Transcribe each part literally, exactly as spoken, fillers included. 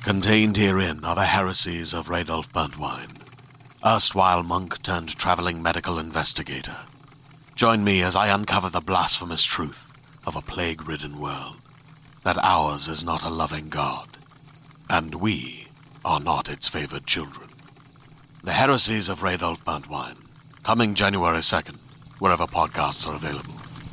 Contained herein are the heresies of Radolf Burntwine, erstwhile monk turned traveling medical investigator. Join me as I uncover the blasphemous truth of a plague-ridden world, that ours is not a loving God, and we are not its favored children. The heresies of Radolf Burntwine, coming January second, wherever podcasts are available.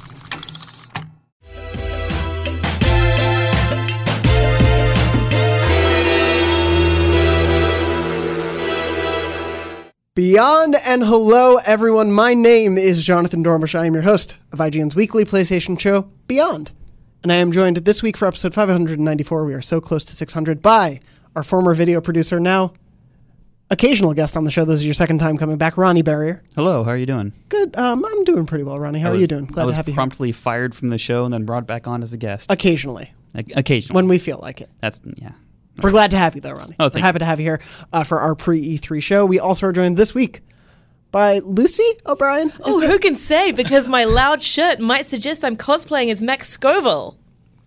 Beyond and hello, everyone. My name is Jonathan Dormish. I am your host of I G N's weekly PlayStation show, Beyond. And I am joined this week for episode five hundred ninety-four, we are so close to six hundred, by our former video producer, now occasional guest on the show. This is your second time coming back, Ronnie Barrier. Hello, how are you doing? Good. Um, I'm doing pretty well, Ronnie. How I are was, you doing? Glad I was to have you promptly fired from the show and then brought back on as a guest. Occasionally. O- occasionally. When we feel like it. That's, yeah. We're glad to have you, though, Ronnie. Oh, We're thank happy you. to have you here uh, for our pre-E three show. We also are joined this week by Lucy O'Brien. Is Oh, it- who can say? Because my loud shirt might suggest I'm cosplaying as Max Scoville.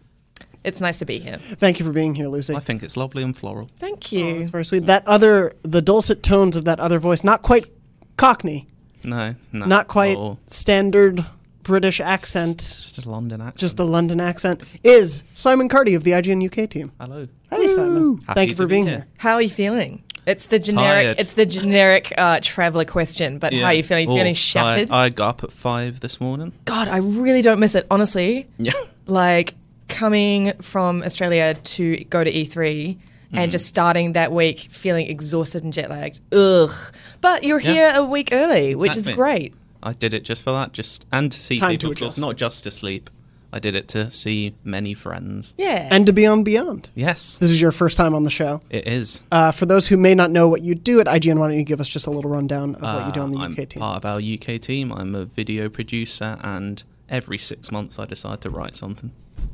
It's nice to be here. Thank you for being here, Lucy. I think it's lovely and floral. Thank Oh, you. that's very sweet. That other, the dulcet tones of that other voice, not quite Cockney, No, no. not quite Oh, standard British accent, just a London accent. just the London accent, is Simon Carty of the I G N U K team. Hello. Hey, Simon. Happy Thank you for to be being here. here. How are you feeling? It's the generic. Tired. It's the generic uh, traveler question. But how are you feeling? You Oh, feeling shattered? I, I got up at five this morning. God, I really don't miss it. Honestly, Yeah. like coming from Australia to go to E three Mm. and just starting that week feeling exhausted and jet lagged. Ugh. But you're Yeah. here a week early, which is Exactly. great. I did it just for that, just and to see Time people, to of course, adjust. not just to sleep. I did it to see many friends. Yeah. And to be on Beyond. Yes, This is your first time on the show. it is. Uh, for those who may not know what you do at I G N, why don't you give us just a little rundown of what you do on the Uh, I'm U K team? part of our U K team. I'm a video producer, and every six months I decide to write something.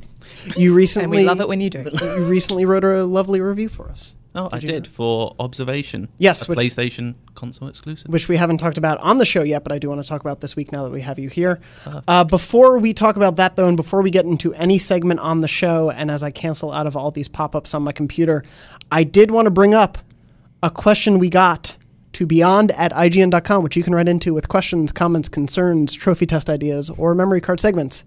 You recently, and we love it when you do. you recently wrote a lovely review for us. Oh, I you did for Observation. Yes, a which- PlayStation console exclusive. Which we haven't talked about on the show yet, but I do want to talk about this week now that we have you here. Uh, before we talk about that, though, and before we get into any segment on the show, and as I cancel out of all these pop-ups on my computer, I did want to bring up a question we got to beyond at I G N dot com, which you can write into with questions, comments, concerns, trophy test ideas, or memory card segments.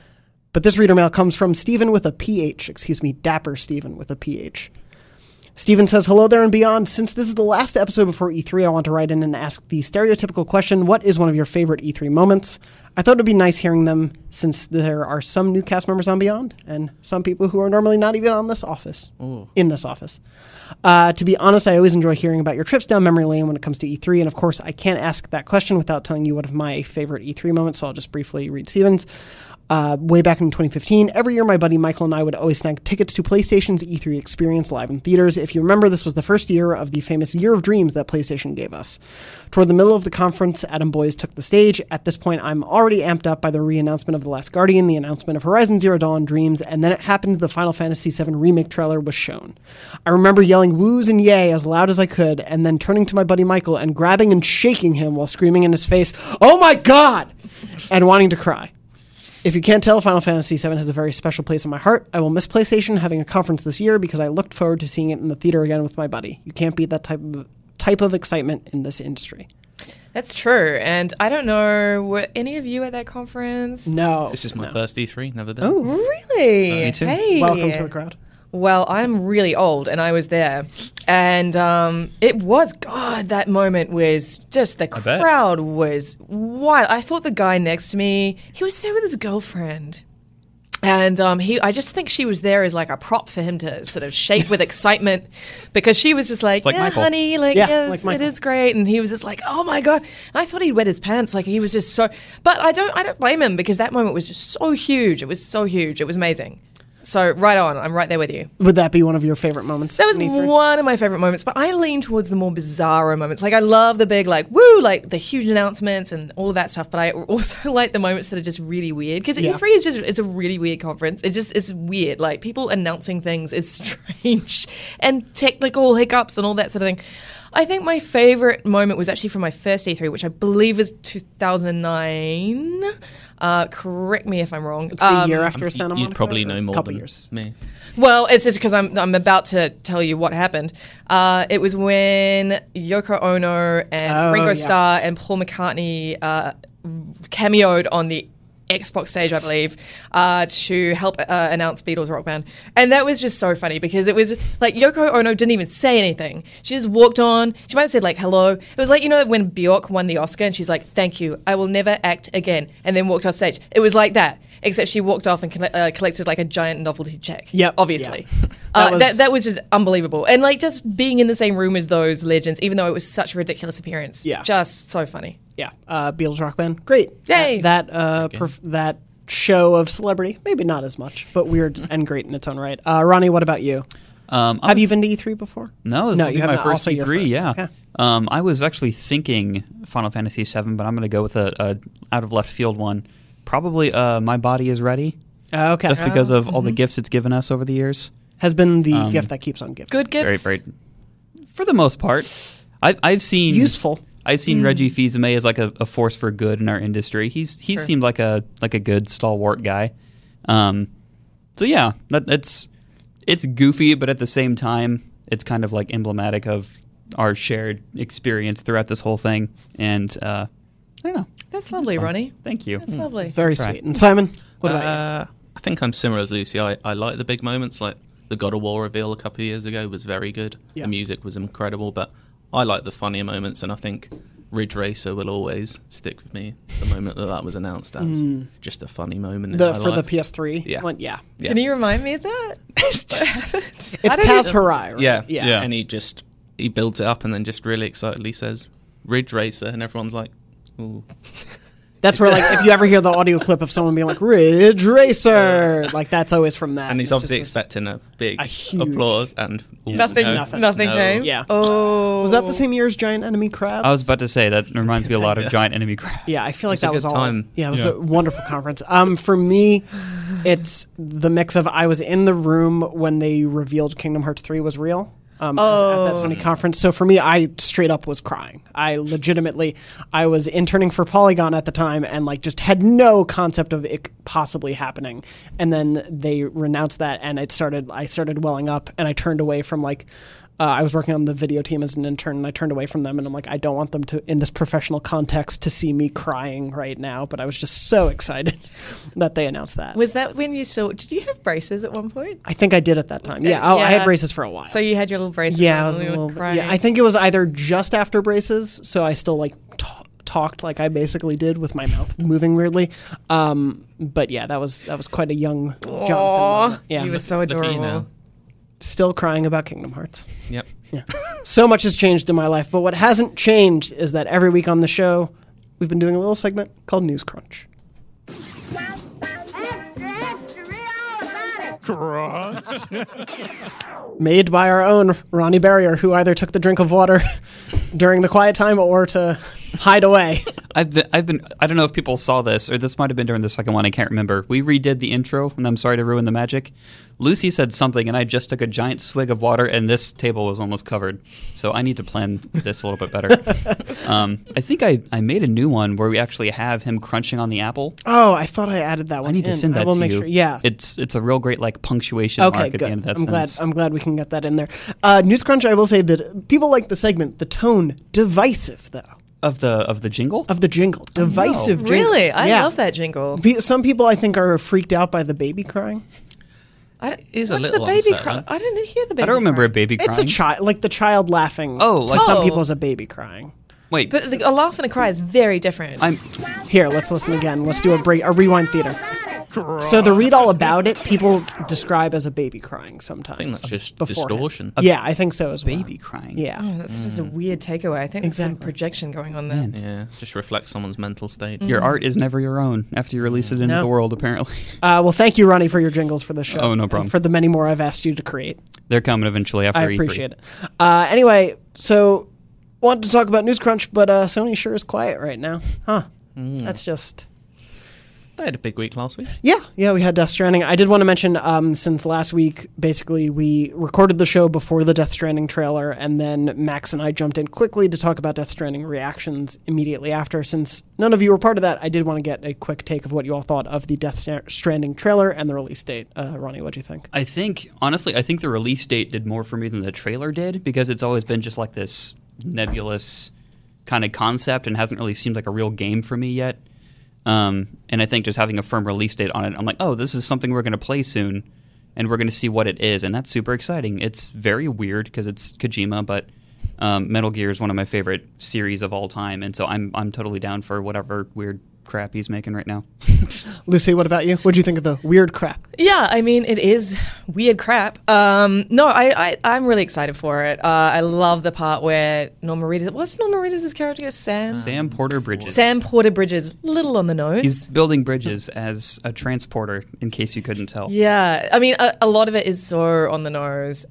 But this reader mail comes from Stephen with a P H, excuse me, Dapper Stephen with a P H. Stephen says, hello there and beyond. Since this is the last episode before E three, I want to write in and ask the stereotypical question, what is one of your favorite E three moments? I thought it would be nice hearing them since there are some new cast members on Beyond and some people who are normally not even on this office, Ooh. in this office. Uh, to be honest, I always enjoy hearing about your trips down memory lane when it comes to E three. And of course, I can't ask that question without telling you one of my favorite E three moments. So I'll just briefly read Stephen's. Uh, way back in twenty fifteen, every year my buddy Michael and I would always snag tickets to PlayStation's E three experience live in theaters. If you remember, this was the first year of the famous Year of Dreams that PlayStation gave us. Toward the middle of the conference, Adam Boyes took the stage. At this point, I'm already amped up by the re-announcement of The Last Guardian, the announcement of Horizon Zero Dawn, Dreams, and then it happened the Final Fantasy seven Remake trailer was shown. I remember yelling woos and yay as loud as I could, and then turning to my buddy Michael and grabbing and shaking him while screaming in his face, "Oh my God!" and wanting to cry. If you can't tell, Final Fantasy seven has a very special place in my heart. I will miss PlayStation having a conference this year because I looked forward to seeing it in the theater again with my buddy. You can't beat that type of type of excitement in this industry. That's true. And I don't know, were any of you at that conference? No. This is my no. first E three, never been. Oh, Really? Me too. Hey. welcome to the crowd. Well, I'm really old, and I was there, and um, it was God. That moment was just the bet. crowd was wild. I thought the guy next to me, he was there with his girlfriend, and um, he. I just think she was there as like a prop for him to sort of shake with excitement, because she was just like, like "Yeah, Michael. honey, like Yeah, yes, like it Michael. is great," and he was just like, "Oh my God!" And I thought he'd wet his pants. Like he was just so. But I don't. I don't blame him because that moment was just so huge. It was so huge. It was amazing. So right on. I'm right there with you. Would that be one of your favorite moments? That was in E three? one of my favorite moments, but I lean towards the more bizarro moments. Like I love the big, like woo, like the huge announcements and all of that stuff. But I also like the moments that are just really weird because Yeah. E three is just it's a really weird conference. It just is weird. Like people announcing things is strange and technical hiccups and all that sort of thing. I think my favorite moment was actually from my first E three, which I believe is two thousand nine. Uh, correct me if I'm wrong. It's the Um, year after Santa Monica. You'd probably or know a more couple than years. me. Well, it's just because I'm I'm about to tell you what happened. Uh, it was when Yoko Ono and Oh, Ringo yeah. Starr and Paul McCartney uh, cameoed on the Xbox stage, I believe, uh, to help uh, announce Beatles Rock Band. And that was just so funny because it was like Yoko Ono didn't even say anything. She just walked on. She might have said like, hello. It was like, you know, when Bjork won the Oscar and she's like, thank you, I will never act again. And then walked off stage. It was like that, except she walked off and colle- uh, collected like a giant novelty check. Yep. Obviously. Yeah. Uh, That was- that, that was just unbelievable. And like just being in the same room as those legends, even though it was such a ridiculous appearance. Yeah. Just so funny. Yeah, uh, Beatles Rock Band, great. Yay. That that, uh, perf- that show of celebrity, maybe not as much, but weird and great in its own right. Uh, Ronnie, what about you? Um, I Have you was- been to E three before? No, this No, will you be have my not. first Also your E three. first. Yeah. Okay. Um, I was actually thinking Final Fantasy seven, but I'm going to go with a, a out of left field one. Probably uh, My Body Is Ready, Uh, okay, just because of Mm-hmm. all the gifts it's given us over the years. has been the Um, gift that keeps on giving. Good Very, gifts. very. For the most part, I've I've seen Useful. I've seen Reggie Fils-Aimé as like a, a force for good in our industry. He's he Sure. seemed like a like a good stalwart guy. Um, so yeah, that, that's it's goofy, but at the same time, it's kind of like emblematic of our shared experience throughout this whole thing. And uh, I don't know. That's lovely, fun. Ronnie. Thank you. That's lovely. It's very Try. sweet. And Simon, what about you? Uh, I think I'm similar as Lucy. I, I like the big moments, like the God of War reveal a couple of years ago was very good. Yeah. The music was incredible, but I like the funnier moments, and I think Ridge Racer will always stick with me. The moment that that was announced as just a funny moment Mm. The in my for the life. P S three Yeah. one? Yeah. Yeah. Can you remind me of that? What happened? It's I don't Kaz even- Hirai, right? Yeah, Yeah. Yeah. and he just he builds it up and then just really excitedly says Ridge Racer, and everyone's like, "Ooh." That's where, like, if you ever hear the audio clip of someone being like, Ridge Racer, like, that's always from that. And he's It's obviously just this- expecting a big a huge- applause, and ooh, Nothing. no, Nothing. Nothing no. came. Yeah. Oh. Was that the same year as Giant Enemy Crabs? I was about to say that reminds me a lot of Giant Enemy Crab. Yeah, I feel like It's a that was good all. time. Yeah, it was Yeah. a wonderful conference. Um, for me, it's the mix of I was in the room when they revealed Kingdom Hearts three was real. Um, I was at that Sony conference. So for me, I straight up was crying. I legitimately, I was interning for Polygon at the time and like just had no concept of it possibly happening. And then they renounced that, and it started. I started welling up, and I turned away from like. Uh, I was working on the video team as an intern, and I turned away from them, and I'm like, I don't want them to, in this professional context, to see me crying right now. But I was just so excited that they announced that. Was that when you still? Did you have braces at one point? I think I did at that time. Yeah, oh, I had Yeah. braces for a while. So you had your little braces. yeah, I on was a and you were little bit, crying. yeah. I think it was either just after braces, so I still like t- talked like I basically did with my mouth moving weirdly. Um, but yeah, that was that was quite a young Jonathan Aw, moment. Yeah, you were so Look at adorable. you now. still crying about Kingdom Hearts. Yep. Yeah. So much has changed in my life, but what hasn't changed is that every week on the show, we've been doing a little segment called News Crunch. Made by our own Ronnie Barrier, who either took the drink of water during the quiet time or to hide away. I've been, I've been, I don't know if people saw this, or this might have been during the second one, I can't remember. We redid the intro, and I'm sorry to ruin the magic. Lucy said something, and I just took a giant swig of water, and this table was almost covered. So I need to plan this a little bit better. um, I think I, I made a new one where we actually have him crunching on the apple. Oh, I thought I added that one. I need to in. send I that will to make you. sure. Yeah. It's it's a real great like punctuation Okay, mark at good. the end of that I'm glad. sentence. I'm glad we can get that in there. Uh, News Crunch. I will say that people like the segment. The tone divisive though of the of the jingle? of the jingle. Divisive. jingle. Really, I Yeah. love that jingle. Pe- Some people I think are freaked out by the baby crying. I, is a what's little the baby unsettling. cry? I didn't hear the baby. I don't remember cry. a baby crying. It's a child, like the child laughing. Oh, to like- some Oh. people is a baby crying. Wait, But the, a laugh and a cry is very different. I'm Here, let's listen again. Let's do a break, a rewind theater. So the read all about it, people describe as a baby crying sometimes. I think that's just beforehand. distortion. Yeah, I think so as well. baby crying. Yeah. Oh, that's just a weird takeaway. I think there's some Exactly. projection going on there. Yeah, just reflects someone's mental state. Your art is never your own after you release it into No. the world, apparently. Uh, well, thank you, Ronnie, for your jingles for the show. Oh, no and problem. for the many more I've asked you to create. They're coming eventually after I E three. appreciate it. Uh, anyway, so wanted to talk about News Crunch, but uh, Sony sure is quiet right now. Huh. That's just... They had a big week last week. Yeah, yeah, we had Death Stranding. I did want to mention, um, since last week, basically, we recorded the show before the Death Stranding trailer, and then Max and I jumped in quickly to talk about Death Stranding reactions immediately after. Since none of you were part of that, I did want to get a quick take of what you all thought of the Death Stranding trailer and the release date. Uh, Ronnie, what do you think? I think, honestly, I think the release date did more for me than the trailer did, because it's always been just like this nebulous kind of concept and hasn't really seemed like a real game for me yet. Um, and I think just having a firm release date on it, I'm like, oh, this is something we're going to play soon, and we're going to see what it is, and that's super exciting. It's very weird because it's Kojima, but um, Metal Gear is one of my favorite series of all time, and so I'm I'm totally down for whatever weird crap he's making right now. Lucy, what about you? What do you think of the weird crap? Yeah, I mean, it is weird crap. Um, no, I, I, I'm really excited for it. Uh, I love the part where Norman Reedus, what's Norman Reedus' character? Sam? Sam Porter Bridges. Sam Porter Bridges, little on the nose. He's building bridges as a transporter, in case you couldn't tell. Yeah, I mean, a, a lot of it is so on the nose.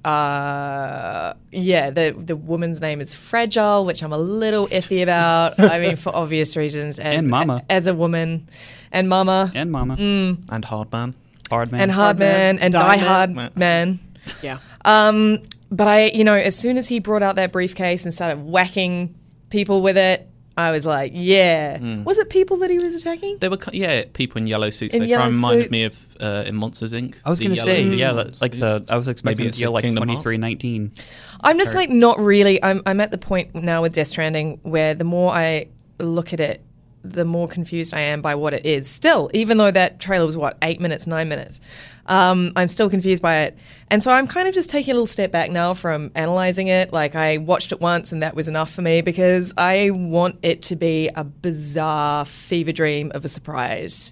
Uh, yeah, the the woman's name is Fragile, which I'm a little iffy about. I mean, for obvious reasons. As, And Mama. As a woman. And Mama. And Mama. Mm. And Hardman. Hard Man. And Hard Hard Man. Man. And Die Die Man. Hard Man. Man. Yeah. Um, but I, you know, as soon as he brought out that briefcase and started whacking people with it, I was like, yeah. Was it people that he was attacking? They were, ki- yeah, people in yellow suits. In they yellow kind of reminded me suits. of uh, in Monsters Incorporated. I was The going to yellow say, yeah, ones. like the, I was expecting Maybe it it's to feel a like Kingdom Hearts. twenty-three nineteen. I'm just like not really. I'm I'm at the point now with Death Stranding where the more I look at it, the more confused I am by what it is. Still, even though that trailer was what eight minutes, nine minutes, um, I'm still confused by it. And so I'm kind of just taking a little step back now from analyzing it. Like I watched it once and that was enough for me because I want it to be a bizarre fever dream of a surprise.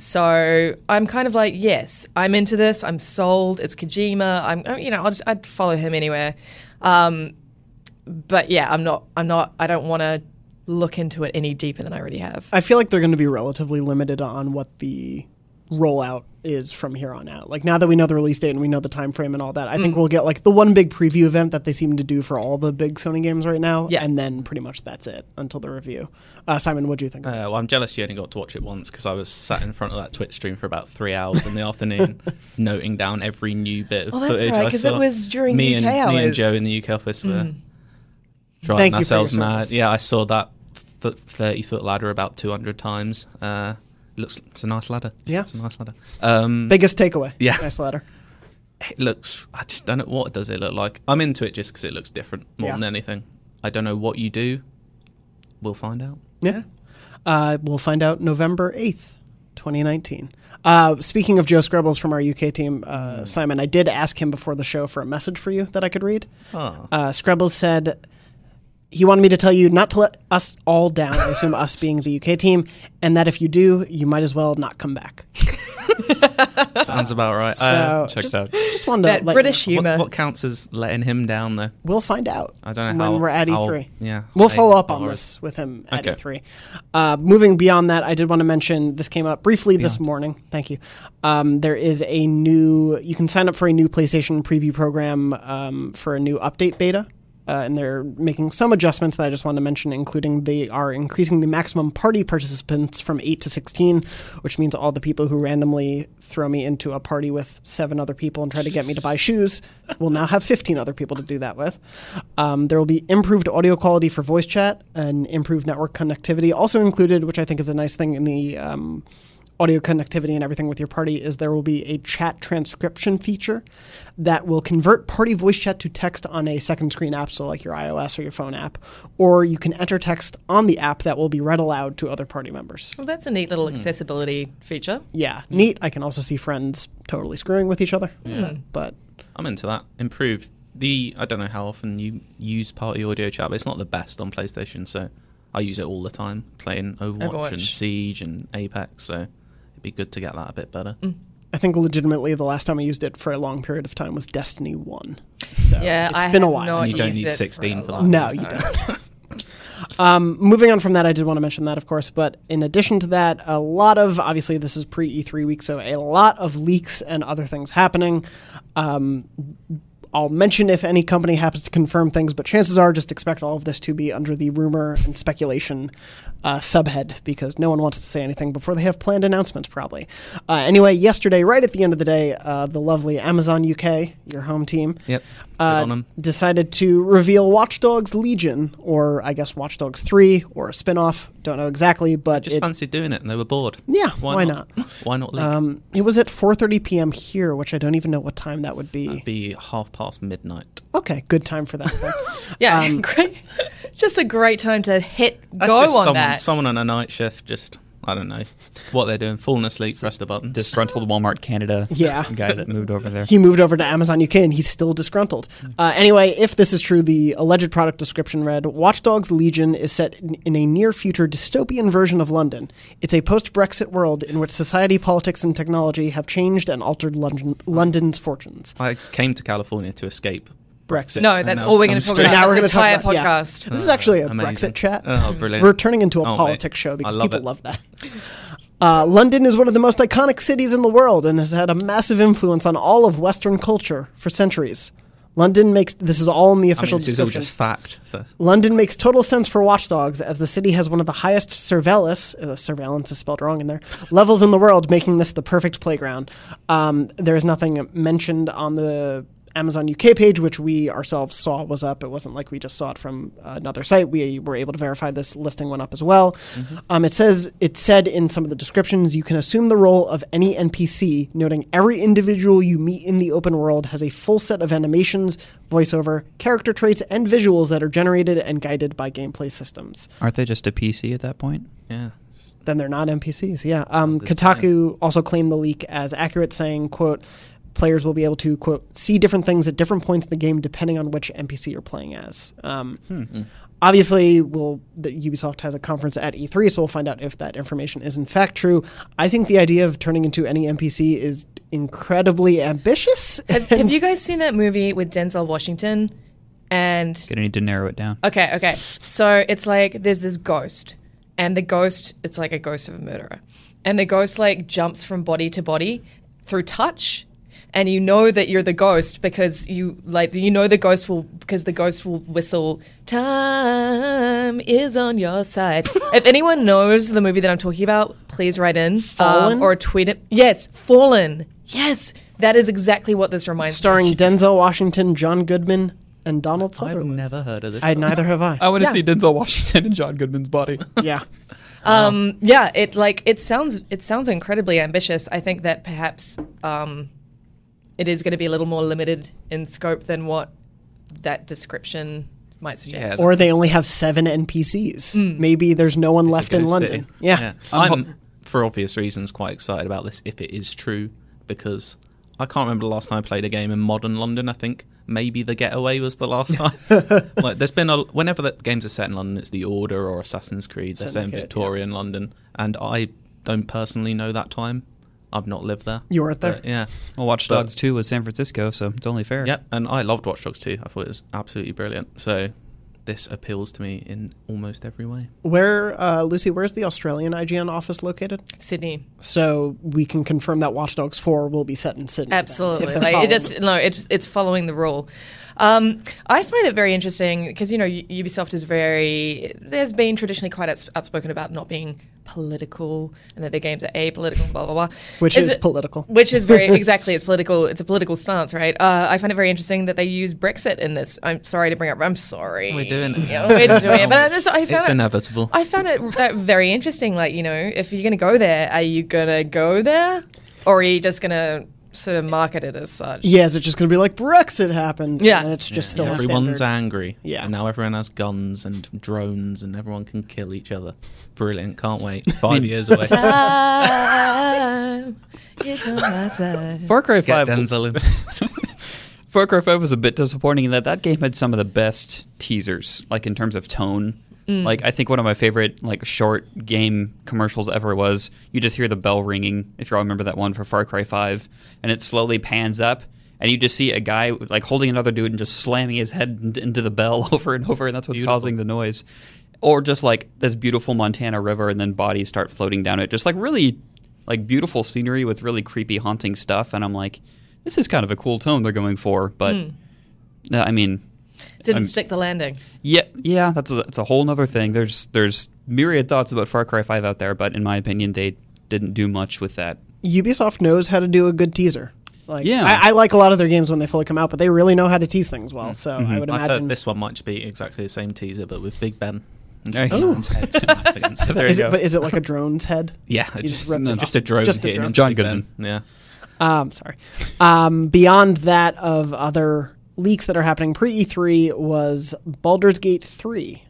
So I'm kind of like, yes, I'm into this. I'm sold. It's Kojima. I'm, you know, I'd, I'd follow him anywhere. Um, but yeah, I'm not. I'm not. I don't want to look into it any deeper than I already have. I feel like they're going to be relatively limited on what the rollout is from here on out. Like now that we know the release date and we know the time frame and all that, I think we'll get like the one big preview event that they seem to do for all the big Sony games right now, Yeah. and then pretty much that's it until the review. Uh, Simon, what do you think? Uh, well, I'm jealous you only got to watch it once because I was sat in front of that Twitch stream for about three hours in the afternoon, noting down every new bit of Oh, that's footage right, I 'cause it saw. was during me U K and me and hours. Mm. Joe in the U K office were driving Thank you for ourselves your mad. service. Yeah, I saw that f- thirty foot ladder about two hundred times. Uh, it looks it's a nice ladder. Yeah. it's a nice ladder. Um, Biggest takeaway. Yeah. Nice letter. it looks. I just don't know what does it look like. I'm into it just because it looks different more Yeah. than anything. I don't know what you do. We'll find out. Yeah. Uh, we'll find out November eighth, twenty nineteen. Uh, speaking of Joe Scrubbles from our U K team, uh, Simon, I did ask him before the show for a message for you that I could read. Oh. Uh, Scrubbles said he wanted me to tell you not to let us all down, I assume us being the U K team, and that if you do, you might as well not come back. Sounds about right. So uh, check just, it out. just wanted to That let British you know. humour. What, what counts as letting him down, though? We'll find out. I don't know when how. we're at E how- three. Yeah, We'll I- follow up on or- this with him at Okay. E three. Uh, moving beyond that, I did want to mention this came up briefly this morning. Thank you. Um, there is a new. You can sign up for a new PlayStation preview program um, for a new update beta. Uh, and they're making some adjustments that I just wanted to mention, including they are increasing the maximum party participants from eight to sixteen, which means all the people who randomly throw me into a party with seven other people and try to get me to buy shoes will now have fifteen other people to do that with. Um, there will be improved audio quality for voice chat and improved network connectivity. Also included, which I think is a nice thing in the um, audio connectivity and everything with your party, is there will be a chat transcription feature that will convert party voice chat to text on a second screen app, so like your iOS or your phone app, or you can enter text on the app that will be read aloud to other party members. Well, that's a neat little accessibility feature. Yeah, neat. I can also see friends totally screwing with each other. Yeah. But I'm into that. Improved. The I don't know how often you use party audio chat, but it's not the best on PlayStation, so I use it all the time, playing Overwatch, Overwatch. and Siege and Apex, so it'd be good to get that a bit better. I think legitimately the last time I used it for a long period of time was Destiny one. So Yeah, it's I been a have while. not And you don't used need it sixteen a for that. long No, you time. don't. um, moving on from that, I did want to mention that, of course. But in addition to that, a lot of, obviously, this is pre E three week, so a lot of leaks and other things happening. Um, I'll mention if any company happens to confirm things, but chances are just expect all of this to be under the rumor and speculation uh, subhead, because no one wants to say anything before they have planned announcements, probably. Uh, anyway, yesterday, right at the end of the day, uh, the lovely Amazon U K, your home team, Yep. uh, on 'em. decided to reveal Watch Dogs Legion, or I guess Watch Dogs three, or a spin-off. Don't know exactly, but Just it, fancied doing it and they were bored. yeah, why, not? Why not leak? Um, it was at four thirty p.m. here, which I don't even know what time that would be. It'd be half past midnight. Okay, good time for that. then. Yeah, Um, great. Just a great time to hit That's go just on someone, that. someone on a night shift, just, I don't know, what they're doing, falling asleep, press the button. Disgruntled Walmart Canada Yeah. guy that moved over there. He moved over to Amazon U K and he's still disgruntled. Uh, anyway, if this is true, the alleged product description read, Watch Dogs Legion is set in, in a near-future dystopian version of London. It's a post-Brexit world in which society, politics, and technology have changed and altered London, London's fortunes. I came to California to escape Brexit. no, And that's now all we're I'm going to talk straight- about Now we're this gonna entire talk about- yeah. podcast. This is actually a Amazing. Brexit chat. Oh, brilliant. We're turning into a Can't politics wait. show because I love people it. love that. Uh, London is one of the most iconic cities in the world and has had a massive influence on all of Western culture for centuries. London makes this is all in the I mean, official this is all description. just fact. So. London makes total sense for Watch Dogs, as the city has one of the highest surveillance, uh, surveillance is spelled wrong in there, levels in the world, making this the perfect playground. Um, there is nothing mentioned on the Amazon U K page, which we ourselves saw was up. It wasn't like we just saw it from another site. We were able to verify this listing went up as well. Mm-hmm. Um, it says, it said in some of the descriptions, you can assume the role of any N P C, noting every individual you meet in the open world has a full set of animations, voiceover, character traits, and visuals that are generated and guided by gameplay systems. Aren't they just a P C at that point? Yeah. Just, Then they're not N P Cs, yeah. Um, That's Kotaku also claimed the leak as accurate, saying, quote, players will be able to, quote, see different things at different points in the game depending on which N P C you're playing as. Um, Hmm. Obviously, we'll, the Ubisoft has a conference at E three, so we'll find out if that information is in fact true. I think the idea of turning into any N P C is incredibly ambitious. Have, have and- you guys seen that movie with Denzel Washington? And Gonna need to narrow it down. okay, okay. So it's like there's this ghost, and the ghost, it's like a ghost of a murderer, and the ghost like jumps from body to body through touch. And you know that you're the ghost because you like you know the ghost will because the ghost will whistle time is on your side. If anyone knows the movie that I'm talking about, please write in Fallen? um, or tweet it. Yes, Fallen. Yes, that is exactly what this reminds starring me. Denzel Washington, John Goodman, and Donald I've Sutherland. never heard of this. I neither have I. I want to Yeah. see Denzel Washington in John Goodman's body. Yeah. Um, yeah, it like it sounds it sounds incredibly ambitious. I think that perhaps um, it is going to be a little more limited in scope than what that description might suggest. Yeah. Or they only have seven N P Cs. Hmm. Maybe there's no one It's a left in ghost London. city. Yeah. I'm, for obvious reasons, quite excited about this if it is true, because I can't remember the last time I played a game in modern London. I think maybe The Getaway was the last time. Like, there's been a whenever the games are set in London, it's The Order or Assassin's Creed. They're set in Syndicate, Victorian London, and I don't personally know that time. I've not lived there. You weren't there? But, yeah. Well, Watch But- Dogs two was San Francisco, so it's only fair. Yep, and I loved Watch Dogs two. I thought it was absolutely brilliant. So this appeals to me in almost every way. Where, uh, Lucy, where's the Australian I G N office located? Sydney, So we can confirm that Watch Dogs four will be set in Sydney. then, absolutely. if it Like, it follows. just no, it's it's following the rule. Um, I find it very interesting because you know U- Ubisoft is very. There's been traditionally quite outs- outspoken about not being political and that their games are apolitical, blah blah blah. Which is it- political. Which is very exactly. It's political. It's a political stance, right? Uh, I find it very interesting that they use Brexit in this. I'm sorry to bring up. I'm sorry. We're doing it. Yeah, we're doing it. But I, just, I found It's it, inevitable. I found it that very interesting. Like, you know, if you're going to go there, are you going to go there, or are you just going to sort of market it as such? Yeah, is it just going to be like Brexit happened? Yeah. And it's just still a Everyone's standard. angry. Yeah. And now everyone has guns and drones and everyone can kill each other. Brilliant. Can't wait. Five years away. Time is on my side. Far Cry Get five. Denzel in. Far Cry five was a bit disappointing in that that game had some of the best teasers, like in terms of tone. Like, I think one of my favorite like short game commercials ever was you just hear the bell ringing, if you all remember that one for Far Cry five, and it slowly pans up, and you just see a guy like holding another dude and just slamming his head in- into the bell over and over, and that's what's Beautiful. causing the noise. Or just like this beautiful Montana river, and then bodies start floating down it. Just like really like beautiful scenery with really creepy, haunting stuff, and I'm like, this is kind of a cool tone they're going for, but Uh, I mean, Didn't I'm- stick the landing. yeah, yeah, that's a, that's a whole other thing. There's there's myriad thoughts about Far Cry five out there, but in my opinion, they didn't do much with that. Ubisoft knows how to do a good teaser. Like, Yeah. I, I like a lot of their games when they fully come out, but they really know how to tease things well. So I would I imagine. heard this one might be exactly the same teaser, but with Big Ben. And Oh. Drone's head smacked against it. There is you it, go. but is it like a drone's head? Yeah, You just, just ripped no, it just off. a drone Just a hitting drone. into John Big Ben. Goodman. Yeah. Um, sorry. Um, beyond that, of other leaks that are happening pre E three was Baldur's Gate three.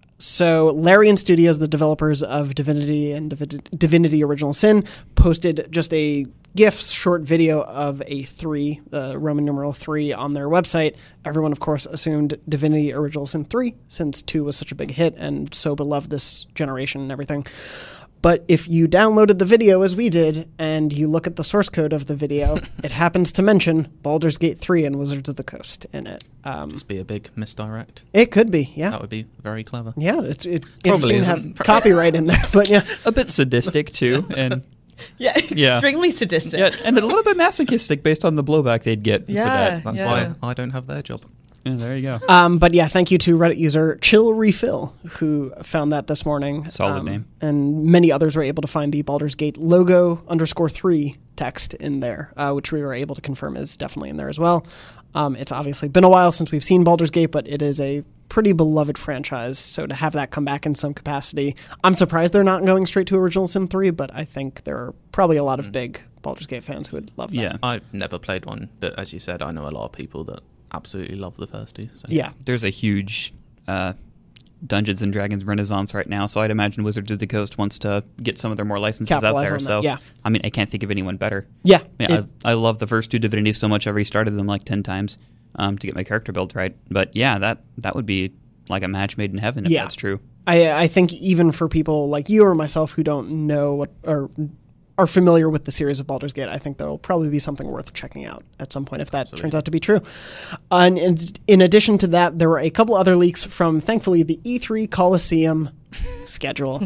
So Larian Studios, the developers of Divinity and Divi- Divinity Original Sin, posted just a GIF short video of a three, uh, Roman numeral three, on their website. Everyone, of course, assumed Divinity Original Sin three, since two was such a big hit and so beloved this generation and everything. But if you downloaded the video as we did, and you look at the source code of the video, it happens to mention Baldur's Gate three and Wizards of the Coast in it. Um, Just be a big misdirect. it could be, yeah. That would be very clever. Yeah, it's it, Probably interesting to isn't. have copyright in there, but yeah. A bit sadistic too, and Yeah, Yeah. extremely sadistic. yeah, and a little bit masochistic based on the blowback they'd get Yeah. for that. That's Yeah. why I don't have their job. Yeah, there you go. Um, but yeah, thank you to Reddit user Chill Refill, who found that this morning. Solid Um, name. And many others were able to find the Baldur's Gate logo underscore three text in there, uh, which we were able to confirm is definitely in there as well. Um, it's obviously been a while since we've seen Baldur's Gate, but it is a pretty beloved franchise. So to have that come back in some capacity, I'm surprised they're not going straight to Original Sin three, but I think there are probably a lot of big Baldur's Gate fans who would love that. Yeah. I've never played one, but as you said, I know a lot of people that absolutely love the first two. So. Yeah. There's a huge uh, Dungeons and Dragons renaissance right now, so I'd imagine Wizards of the Coast wants to get some of their more licenses out Capitalize there. on that, So yeah. I mean, I can't think of anyone better. Yeah. I, mean, it- I, I love the first two Divinities so much. I've restarted them like ten times um, to get my character built right. But yeah, that that would be like a match made in heaven if Yeah. that's true. I, I think even for people like you or myself who don't know what or are familiar with the series of Baldur's Gate, I think there will probably be something worth checking out at some point if that turns out to be true. Uh, and in, in addition to that, there were a couple other leaks from, thankfully, the E three Coliseum schedule,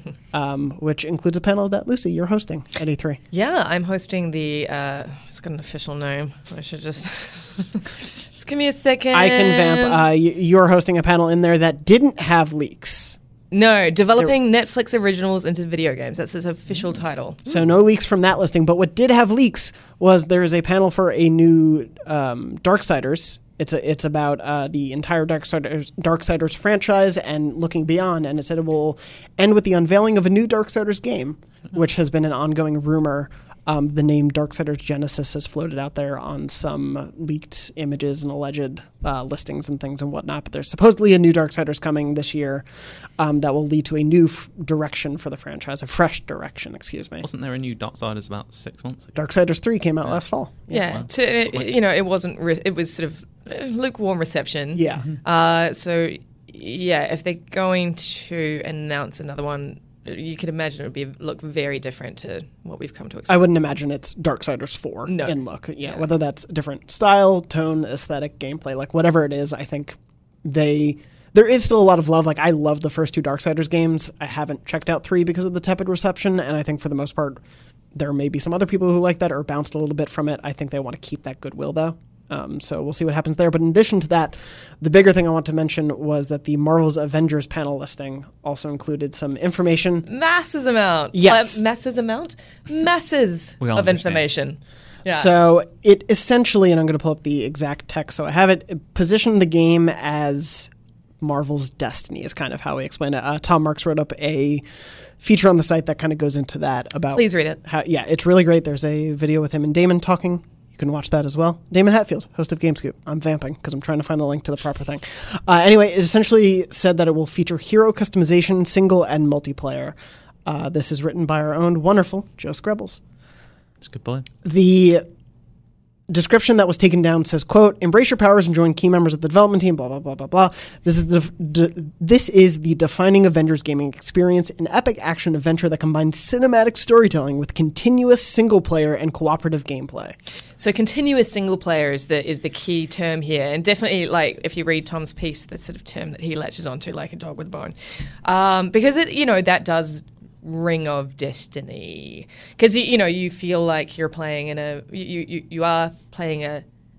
um, which includes a panel that, Lucy, you're hosting at E three. Yeah, I'm hosting the. Uh, it's got an official name. I should just. just give me a second. I can vamp. Uh, y- you're hosting a panel in there that didn't have leaks. no, developing Netflix originals into video games. That's its official title. So no leaks from that listing. But what did have leaks was there is a panel for a new um, Darksiders. It's a, it's about uh, the entire Darksiders, Darksiders franchise and looking beyond. And it said it will end with the unveiling of a new Darksiders game, which has been an ongoing rumor. Um, the name Darksiders Genesis has floated out there on some leaked images and alleged uh, listings and things and whatnot. But there's supposedly a new Darksiders coming this year um, that will lead to a new f- direction for the franchise, a fresh direction, excuse me. Wasn't there a new Darksiders about six months ago? Darksiders three came out last fall. Yeah, to, you know, it wasn't. Re- it was sort of uh, lukewarm reception. Yeah. Uh, so yeah, if they're going to announce another one, you could imagine it would be look very different to what we've come to expect. I wouldn't imagine it's Darksiders four No. in look. Yeah, Yeah. whether that's a different style, tone, aesthetic, gameplay, like whatever it is, I think they there is still a lot of love. Like I love the first two Darksiders games. I haven't checked out three because of the tepid reception, and I think for the most part there may be some other people who like that or bounced a little bit from it. I think they want to keep that goodwill though. Um, so we'll see what happens there. But in addition to that, the bigger thing I want to mention was that the Marvel's Avengers panel listing also included some information. Masses amount. Yes. Uh, masses amount. Masses We all of understand. information. Yeah. So it essentially, and I'm going to pull up the exact text so I have it, it positioned the game as Marvel's Destiny is kind of how we explain it. Uh, Tom Marks wrote up a feature on the site that kind of goes into that about. Please read it. How, yeah, it's really great. There's a video with him and Damon talking. You can watch that as well. Damon Hatfield, host of GameScoop. I'm vamping because I'm trying to find the link to the proper thing. Uh, anyway, it essentially said that it will feature hero customization, single, and multiplayer. Uh, this is written by our own wonderful Joe Screbbles. It's a good boy. The description that was taken down says, quote, embrace your powers and join key members of the development team, blah, blah, blah, blah, blah. This is the, de- this is the defining Avengers gaming experience, an epic action adventure that combines cinematic storytelling with continuous single-player and cooperative gameplay. So continuous single player is the is the key term here, and definitely like if you read Tom's piece, the sort of term that he latches onto, like a dog with a bone, um, because it you know that does ring of destiny, because you, you know you feel like you're playing in a you you, you are playing a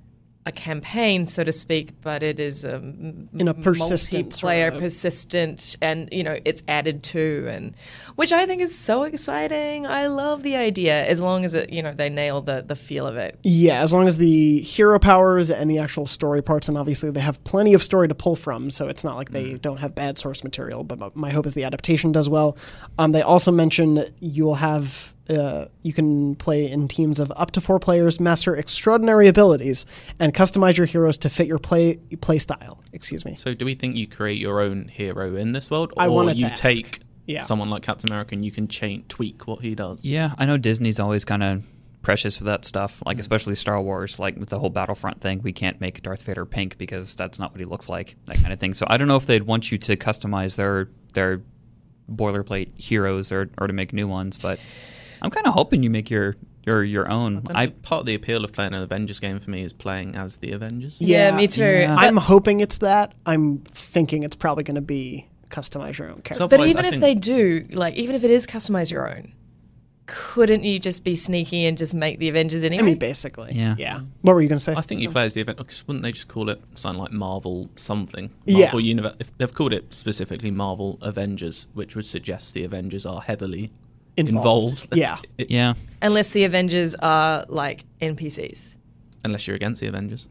a campaign, so to speak, but it is a m- In a persistent sort multiplayer, of- persistent, and you know it's added to, and which I think is so exciting. I love the idea, as long as it you know they nail the the feel of it. Yeah, as long as the hero powers and the actual story parts, and obviously they have plenty of story to pull from, so it's not like they don't have bad source material, but my- my hope is the adaptation does well. Um, they also mention you will have, uh, you can play in teams of up to four players, master extraordinary abilities, and customize your heroes to fit your play play style. Excuse me. So do we think you create your own hero in this world, I or wanted to you ask. take Yeah. someone like Captain America and you can cha- tweak what he does? Yeah, I know Disney's always kind of precious for that stuff, like especially Star Wars, like with the whole Battlefront thing. We can't make Darth Vader pink because that's not what he looks like, that kind of thing. So I don't know if they'd want you to customize their their boilerplate heroes or, or to make new ones, but I'm kind of hoping you make your your your own. I, I part of the appeal of playing an Avengers game for me is playing as the Avengers. Yeah, Yeah. me too. Yeah. But- I'm hoping it's that. I'm thinking it's probably going to be customize your own character. So- But Otherwise, even I if think- they do, like, even if it is customize your own, couldn't you just be sneaky and just make the Avengers I anyway? mean, basically. Yeah. Yeah. What were you going to say? I think you play as the event. Because wouldn't they just call it something like Marvel something? Yeah. Marvel Universe. If they've called it specifically Marvel Avengers, which would suggest the Avengers are heavily Involved. involved. Yeah. It- yeah, Unless the Avengers are like N P Cs. Unless you're against the Avengers.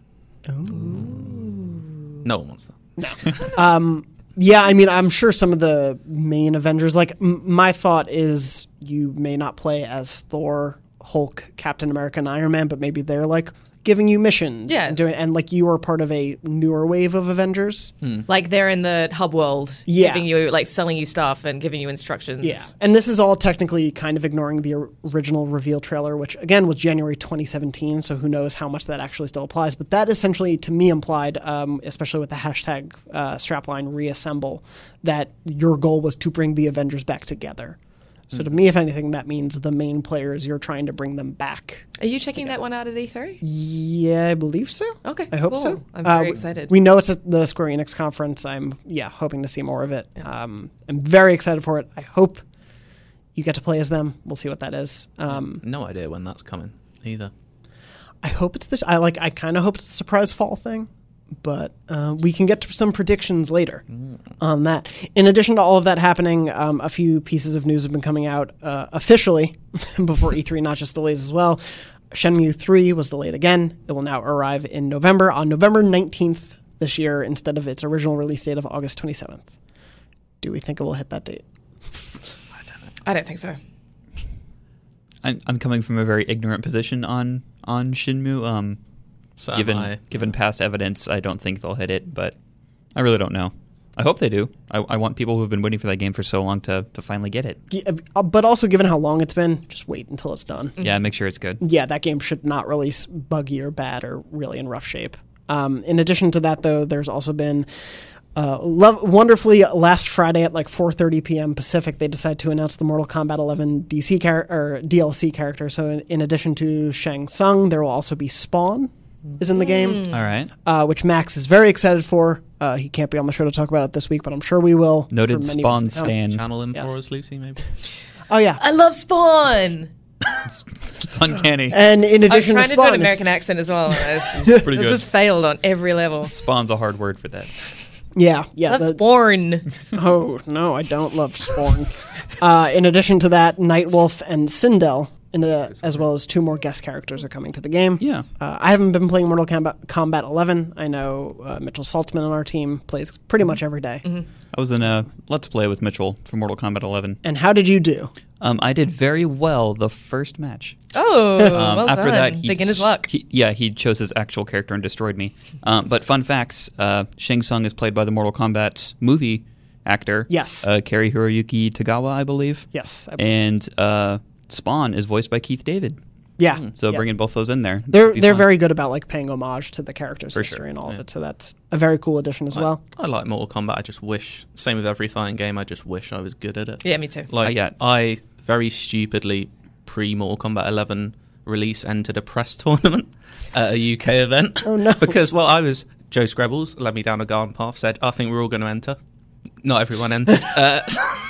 No one wants that. Yeah, I mean, I'm sure some of the main Avengers, like, m- my thought is you may not play as Thor, Hulk, Captain America, and Iron Man, but maybe they're, like, giving you missions. Yeah. And, doing, and like, you are part of a newer wave of Avengers. Like they're in the hub world, Yeah. giving you like selling you stuff and giving you instructions. Yeah. And this is all technically kind of ignoring the or- original reveal trailer, which, again, was January twenty seventeen, so who knows how much that actually still applies. But that essentially, to me, implied, um, especially with the hashtag uh, strapline reassemble, that your goal was to bring the Avengers back together. So to me, if anything, that means the main players, you're trying to bring them back. Are you checking that one out at E three? Yeah, I believe so. Okay, I hope cool. so. I'm very Uh, excited. We know it's at the Square Enix conference. I'm, yeah, hoping to see more of it. Um, I'm very excited for it. I hope you get to play as them. We'll see what that is. Um, No idea when that's coming either. I hope it's this. I like. I kind of hope it's a surprise fall thing, but uh, we can get to some predictions later on that. In addition to all of that happening, um, a few pieces of news have been coming out uh, officially before E three, not just delays as well. Shenmue three was delayed again. It will now arrive in November, on November nineteenth this year, instead of its original release date of August twenty-seventh. Do we think it will hit that date? I don't think so. I'm, I'm coming from a very ignorant position on on Shinmu. Um, So am given I. given past evidence, I don't think they'll hit it, but I really don't know. I hope they do. I, I want people who've been waiting for that game for so long to, to finally get it. Yeah, uh, but also, given how long it's been, just wait until it's done. Yeah, make sure it's good. Yeah, that game should not release buggy or bad or really in rough shape. Um, in addition to that, though, there's also been uh, lo- wonderfully last Friday at like four thirty p.m. Pacific, they decided to announce the Mortal Kombat eleven D C char- or D L C character. So in, in addition to Shang Tsung, there will also be Spawn is in the game, All right. uh, which Max is very excited for. Uh, he can't be on the show to talk about it this week, but I'm sure we will. Noted for many Spawn weeks to come. stan. Channel him Yes. for us, Lucy, maybe? Oh yeah, I love Spawn. It's uncanny. and in I was addition trying to to do Spawn, an it's- American accent as well. and This, Pretty this good. has failed on every level. Spawn's a hard word for that. yeah, yeah, That's the- Spawn. Oh, no, I don't love Spawn. uh, in addition to that, Nightwolf and Sindel, in a, as well as two more guest characters, are coming to the game. Yeah. Uh, I haven't been playing Mortal Kombat, Kombat eleven. I know uh, Mitchell Saltzman on our team plays pretty much every day. I was in a Let's Play with Mitchell for Mortal Kombat eleven. And how did you do? Um, I did very well the first match. Oh, Um, well after done. that, he beginner's luck. he- yeah, he chose his actual character and destroyed me. Um, but fun facts: uh, Shang Tsung is played by the Mortal Kombat movie actor. Yes. uh, Cary Hiroyuki Tagawa, I believe. Yes. I, And uh, Spawn is voiced by Keith David. yeah. So yeah. bringing both those in there. They're would be they're fun. very good about like paying homage to the character's For history sure, and all of yeah. it. So that's a very cool addition as well. I like Mortal Kombat. I just wish, same with every fighting game, I just wish I was good at it. Yeah, me too. Like, Uh, yeah. I very stupidly, pre Mortal Kombat eleven release, entered a press tournament at a U K event. Oh, no. Because, well, I was, Joe Screbbles led me down a garden path, said, I think we're all going to enter. Not everyone entered. uh,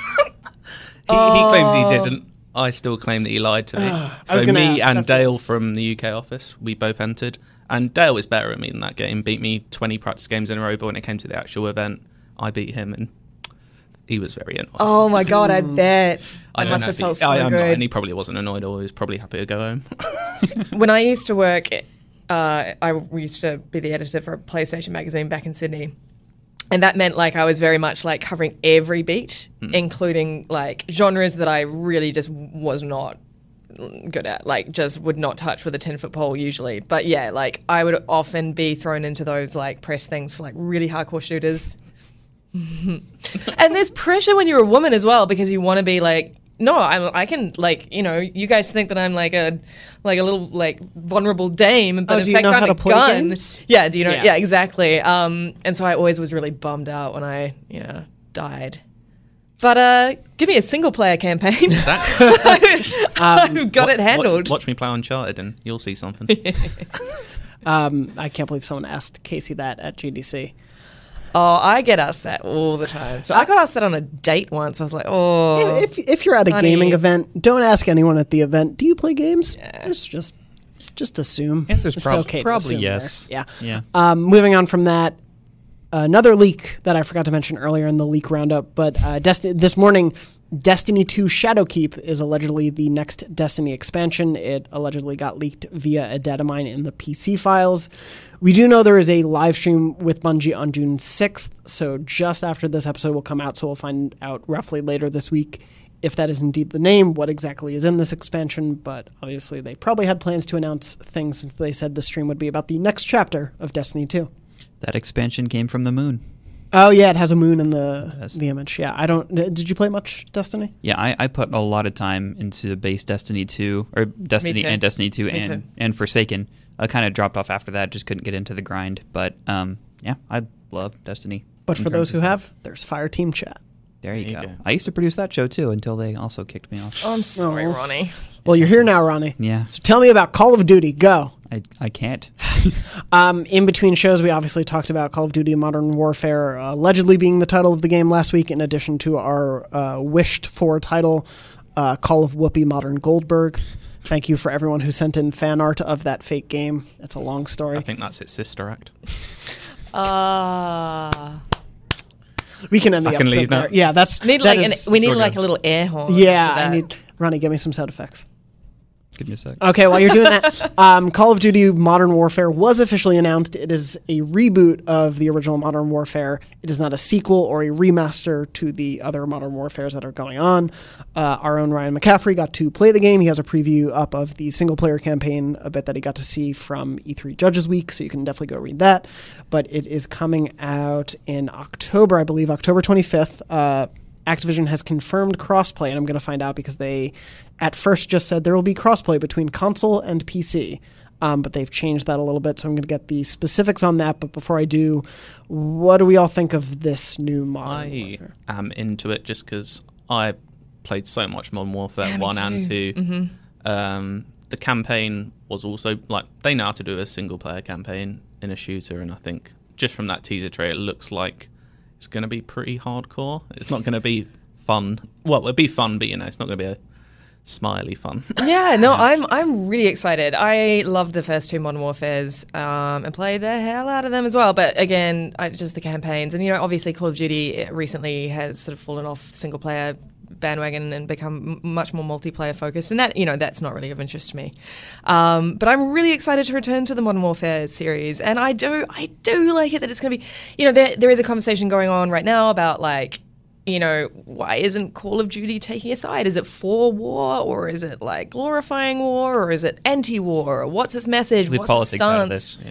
he, he claims he didn't. I still claim that he lied to me. I so was gonna me ask, and that Dale feels- from the U K office, we both entered. And Dale was better at me in that game. Beat me twenty practice games in a row, but when it came to the actual event, I beat him, and he was very annoyed. Oh my god, I bet. I, don't must know have if he- felt so I, I'm not, good. and he probably wasn't annoyed, or he was probably happy to go home. When I used to work, uh, I used to be the editor for a PlayStation magazine back in Sydney. And that meant like I was very much like covering every beat, Hmm. including like genres that I really just was not good at, like just would not touch with a ten foot pole usually. But yeah, like I would often be thrown into those like press things for like really hardcore shooters. And there's pressure when you're a woman as well, because you want to be like, no, I'm, I can like, you know, you guys think that I'm like a like a little like vulnerable dame, but Oh, in do you fact know I'm how a to play gun. games? Yeah, do you know? Yeah. Yeah, exactly. Um, and so I always was really bummed out when I, you know, died. But uh, give me a single player campaign. I've got it handled. Watch, watch me play Uncharted, and you'll see something. Um, I can't believe someone asked Casey that at G D C. Oh, I get asked that all the time. So I got asked that on a date once. I was like, oh. If, if you're at a honey. gaming event, don't ask anyone at the event, do you play games? It's just just assume. Answer's It's prob- okay to probably assume yes. there. Yeah. Yeah. Um, moving on from that, another leak that I forgot to mention earlier in the leak roundup, but uh, Desti- this morning, Destiny two Shadowkeep is allegedly the next Destiny expansion. It allegedly got leaked via a data mine in the P C files. We do know there is a live stream with Bungie on June sixth, so just after this episode will come out, so we'll find out roughly later this week if that is indeed the name, what exactly is in this expansion, but obviously they probably had plans to announce things since they said the stream would be about the next chapter of Destiny two. That expansion came from the moon. Oh yeah, it has a moon in the It does. the image. Yeah, I don't. Did you play much Destiny? Yeah, I, I put a lot of time into base Destiny two, or Destiny too. and Destiny two, Me and too. and Forsaken. I kind of dropped off after that, just couldn't get into the grind. But um, yeah, I love Destiny. But in for those terms who of stuff. have, there's Fireteam Chat. There you, There you go. go. I used to produce that show too until they also kicked me off. Oh, I'm sorry, Oh. Ronnie. Well, you're here now, Ronnie. Yeah, So tell me about Call of Duty. Go. I I can't. Um, in between shows, we obviously talked about Call of Duty Modern Warfare uh, allegedly being the title of the game last week, in addition to our uh, wished-for title, uh, Call of Whoopi Modern Goldberg. Thank you for everyone who sent in fan art of that fake game. It's a long story. I think that's its sister act. Ah. We can end the I can episode leave now. there. Yeah, that's Need that like an, is- we need Sure like do. a little air horn. Yeah, for I that. need Ronnie. Give me some sound effects. Give me a sec. Okay, while you're doing that, um, Call of Duty Modern Warfare was officially announced. It is a reboot of the original Modern Warfare. It is not a sequel or a remaster to the other Modern Warfares that are going on. Uh, our own Ryan McCaffrey got to play the game. He has a preview up of the single-player campaign, a bit that he got to see from E three Judges Week, so you can definitely go read that. But it is coming out in October, I believe, October twenty-fifth. Uh, Activision has confirmed crossplay, and I'm going to find out because they at first just said there will be crossplay between console and P C, um, but they've changed that a little bit, so I'm going to get the specifics on that. But before I do, what do we all think of this new Modern I Warfare? am into it just because I played so much Modern Warfare Yeah, me one and too. two. Um, the campaign was also like they know how to do a single player campaign in a shooter, and I think just from that teaser trailer, it looks like it's going to be pretty hardcore. It's not going to be fun. Well, it'll be fun, but you know, it's not going to be a smiley fun. Yeah, no, I'm I'm really excited. I loved the first two Modern Warfares um, and played the hell out of them as well. But again, I, just the campaigns, and you know, obviously Call of Duty recently has sort of fallen off single player bandwagon and become m- much more multiplayer focused, and that you know that's not really of interest to me. Um, but I'm really excited to return to the Modern Warfare series, and I do I do like it that it's going to be, you know, there there is a conversation going on right now about like, you know, why isn't Call of Duty taking a side? Is it for war, or is it like glorifying war, or is it anti-war, or what's its message? Leave What's its politics out of stance?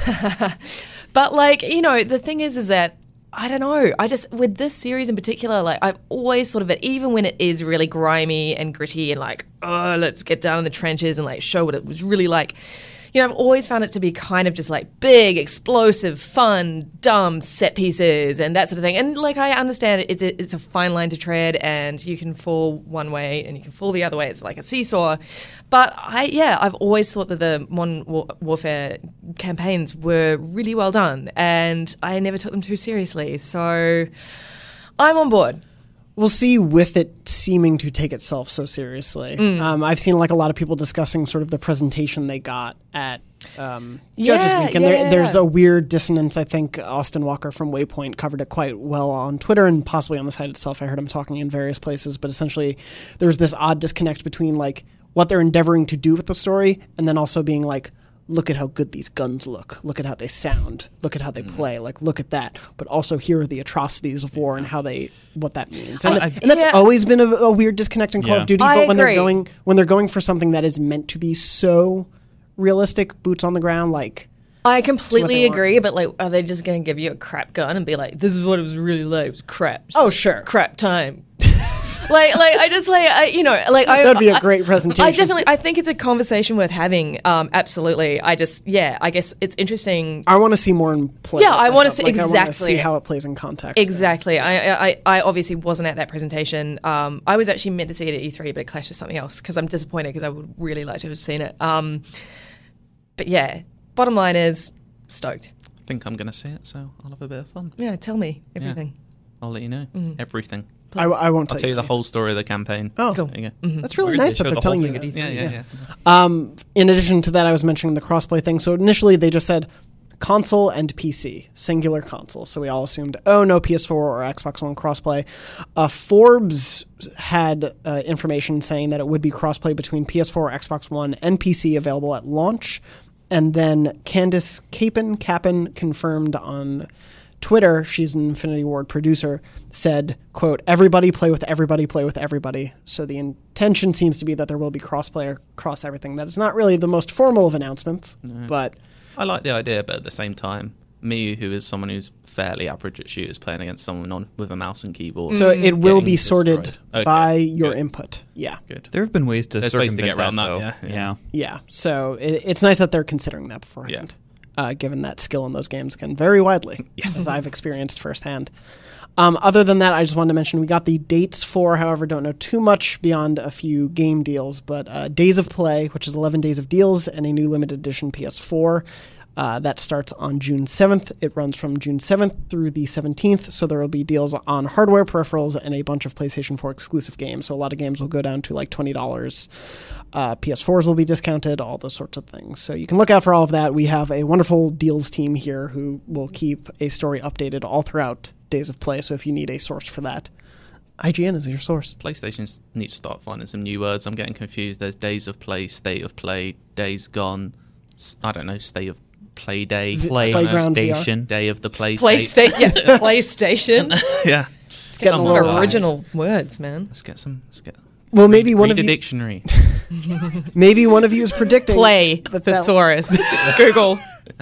this. Yeah. But like, you know, the thing is, is that I don't know. I just with this series in particular, like I've always thought of it, even when it is really grimy and gritty and like, oh, let's get down in the trenches and like show what it was really like. You know, I've always found it to be kind of just like big, explosive, fun, dumb set pieces and that sort of thing. And like, I understand it, it's a, it's a fine line to tread, and you can fall one way and you can fall the other way. It's like a seesaw. But I, yeah, I've always thought that the Modern War- Warfare campaigns were really well done, and I never took them too seriously. So I'm on board. We'll see with it seeming to take itself so seriously. Um, I've seen like a lot of people discussing sort of the presentation they got at um, Yeah, Judges Week, and yeah, there, yeah, there's yeah. a weird dissonance. I think Austin Walker from Waypoint covered it quite well on Twitter and possibly on the site itself. I heard him talking in various places, but essentially there's this odd disconnect between like what they're endeavoring to do with the story and then also being like, look at how good these guns look. Look at how they sound. Look at how they play. Like, look at that. But also here are the atrocities of war and how they, what that means. And, I- I- and that's Yeah. always been a, a weird disconnect in Call Yeah. of Duty. I But when they're agree. going, when they're going for something that is meant to be so realistic, boots on the ground, like, I they completely want. agree, but like, are they just going to give you a crap gun and be like, "This is what it was really like? It was crap." It's Oh, just sure. crap time. like, like I just like, I, you know, like I, That'd be a I- great presentation. I definitely, I think it's a conversation worth having. Um, absolutely. I just, yeah, I guess it's interesting. I want to see more in play. Yeah, I wanna myself. see- Like, I wanna exactly. see how it plays in context. Exactly. I, I, I obviously wasn't at that presentation. Um, I was actually meant to see it at E three, but it clashed with something else because I'm disappointed because I would really like to have seen it. Um, but yeah, bottom line is stoked. I think I'm going to see it, so I'll have a bit of fun. Yeah, tell me everything. I'll let you know everything. I, I won't I'll tell tell you the whole story of the campaign. Oh, Cool. There you go. that's really Or nice they that show they're the whole telling you thing that. at E three. Yeah, yeah, yeah. Um, in addition to that, I was mentioning the crossplay thing. So initially they just said console and P C, singular console. So we all assumed, oh, no P S four or Xbox One crossplay. Uh, Forbes had uh, information saying that it would be crossplay between P S four, Xbox One, and P C available at launch. And then Candice Capon, Capon confirmed on Twitter, she's an Infinity Ward producer, said, quote, everybody play with everybody, play with everybody. So the intention seems to be that there will be crossplay across everything. That is not really the most formal of announcements, but I like the idea, but at the same time, me, who is someone who's fairly average at shooters, playing against someone on with a mouse and keyboard. so it will getting be sorted destroyed. Okay, by your good. input. Yeah. Good. There have been ways to There's ways to circumvent get around that, that, though. yeah, yeah. Yeah. So it, it's nice that they're considering that beforehand, uh, given that skill in those games can vary widely, as I've experienced firsthand. Um, other than that, I just wanted to mention we got the dates for, however, don't know too much beyond a few game deals, but uh, Days of Play, which is eleven days of deals, and a new limited edition P S four. Uh, that starts on June seventh. It runs from June seventh through the seventeenth, so there will be deals on hardware, peripherals, and a bunch of PlayStation four exclusive games. So a lot of games will go down to like twenty dollars. Uh, P S fours will be discounted, all those sorts of things. So you can look out for all of that. We have a wonderful deals team here who will keep a story updated all throughout Days of Play, so if you need a source for that, I G N is your source. PlayStation needs to start finding some new words. I'm getting confused. There's Days of Play, State of Play, Days Gone. s- I don't know, State of Play Day. Play Playground V R. station. Day of the Play PlayStation, yeah, PlayStation. Yeah. It's getting a Some little tight. original words, man. Let's get some. Let's get. Well, maybe one read of a you, dictionary. maybe one of you is predicting Play that that- thesaurus. Google.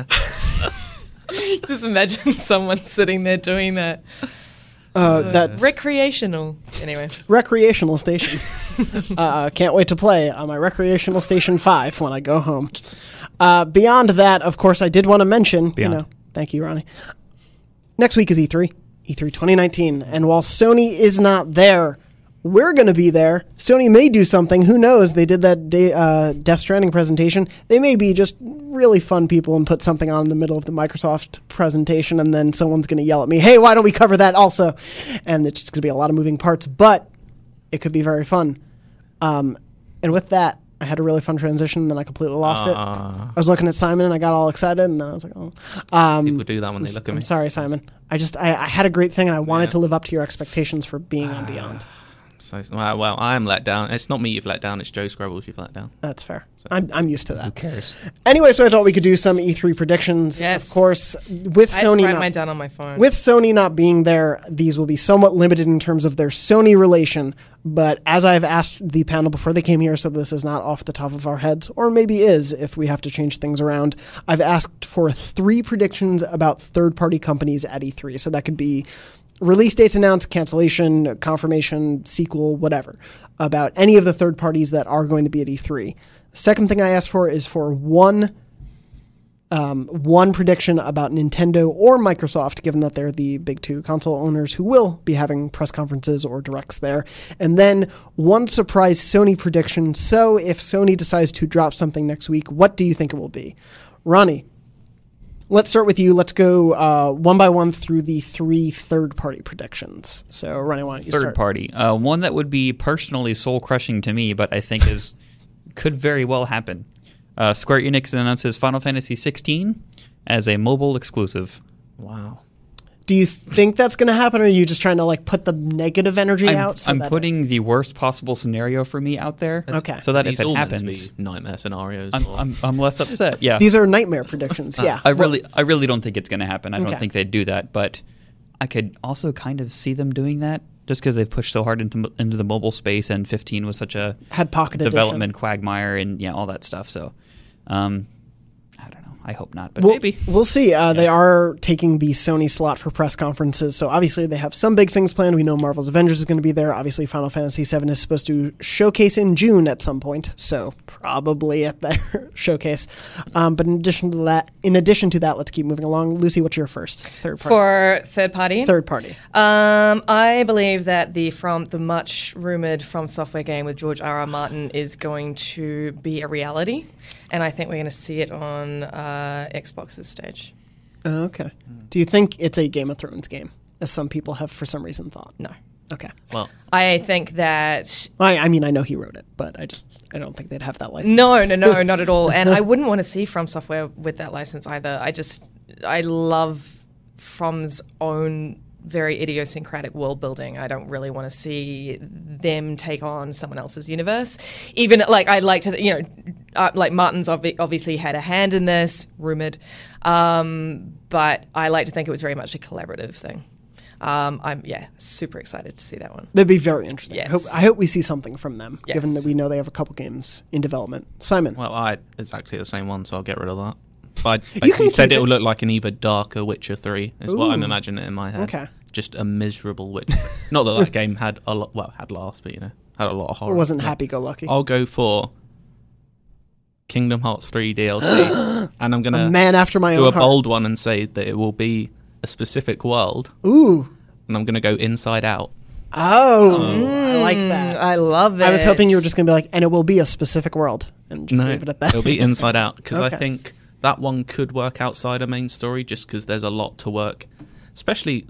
Just imagine someone sitting there doing that. uh, that's Recreational. Anyway. recreational station. uh, can't wait to play on my recreational station five when I go home. Uh, beyond that, of course, I did want to mention, Beyond. you know, thank you, Ronnie. Next week is E three, E three twenty nineteen, and while Sony is not there, we're going to be there. Sony may do something. Who knows? They did that day, uh, Death Stranding presentation. They may be just really fun people and put something on in the middle of the Microsoft presentation, and then someone's going to yell at me, hey, why don't we cover that also? And it's just going to be a lot of moving parts, but it could be very fun. Um, and with that, I had a really fun transition, and then I completely lost it. Ah, I was looking at Simon, and I got all excited, and then I was like, oh. Um, people do that when they look at I'm me. sorry, Simon. I just, I, I had a great thing, and I wanted Yeah. to live up to your expectations for being on Beyond. So well, well, I am let down. It's not me you've let down. It's Joe Scrabbles you've let down. That's fair. I'm, I'm used to Who that. cares? Anyway, so I thought we could do some E three predictions. Yes. Of course, with I had to Sony write not, mine down on my phone. with Sony not being there, these will be somewhat limited in terms of their Sony relation. But as I've asked the panel before they came here, so this is not off the top of our heads, or maybe is if we have to change things around, I've asked for three predictions about third-party companies at E three. So that could be release dates announced, cancellation, confirmation, sequel, whatever, about any of the third parties that are going to be at E three. Second thing I asked for is for one um, one prediction about Nintendo or Microsoft, given that they're the big two console owners who will be having press conferences or directs there. And then one surprise Sony prediction. So if Sony decides to drop something next week, what do you think it will be? Ronnie, let's start with you. Let's go uh, one by one through the three third-party predictions. So, Ronnie, why don't you Third start? party. Uh, one that would be personally soul crushing to me, but I think is could very well happen. Uh, Square Enix announces Final Fantasy sixteen as a mobile exclusive. Wow. Do you think that's going to happen, or are you just trying to like put the negative energy I'm, out? So I'm that putting the worst possible scenario for me out there. Okay. So that These if it all happens, meant to be nightmare scenarios. I'm, or- I'm, I'm less upset. Yeah. these are nightmare predictions. Yeah, I really, I really don't think it's going to happen. I Okay. don't think they'd do that, but I could also kind of see them doing that just because they've pushed so hard into into the mobile space, and fifteen was such a had pocket development edition. quagmire, and yeah, all that stuff. So, um, I don't know. I hope not, but We'll, maybe. we'll see. Uh, They are taking the Sony slot for press conferences, so obviously they have some big things planned. We know Marvel's Avengers is going to be there. Obviously, Final Fantasy seven is supposed to showcase in June at some point, so probably at their showcase. Um, but in addition to that, in addition to that, let's keep moving along. Lucy, what's your first third party? For third party, third party. Um, I believe that the from the much rumored From Software game with George R. R. Martin is going to be a reality, and I think we're going to see it on uh, Xbox's stage. Oh, okay. Do you think it's a Game of Thrones game, as some people have for some reason thought? No, Okay. well, I think that I, I mean, I know he wrote it, but I just I don't think they'd have that license. no, no, no, not at all. And I wouldn't want to see From Software with that license either. I just I love From's own very idiosyncratic world building. I don't really want to see them take on someone else's universe. Even like I'd like to, you know, uh, like Martin's obvi- obviously had a hand in this, rumored, um, but I like to think it was very much a collaborative thing. Um, I'm yeah super excited to see that one. That'd be very interesting. I, hope, Yes. I hope we see something from them, given Yes. that we know they have a couple games in development. Simon, well, I had exactly the same one, so I'll get rid of that. But I You basically can said keep it will it. look like an even darker Witcher three, is what I'm Ooh. imagining in my head. Okay. Just a miserable Witcher. Not that that game had a lot, well, had laughs, but you know, had a lot of horror. it wasn't But happy-go-lucky. I'll go for Kingdom Hearts three D L C, and I'm a gonna man after my do own a heart. bold one and say that it will be a specific world, Ooh. and I'm gonna go Inside Out. Oh, I like that. I love it. I was hoping you were just going to be like, and it will be a specific world, and just No, leave it at that. it'll be Inside Out because Okay. I think that one could work outside a main story, just because there's a lot to work. Especially,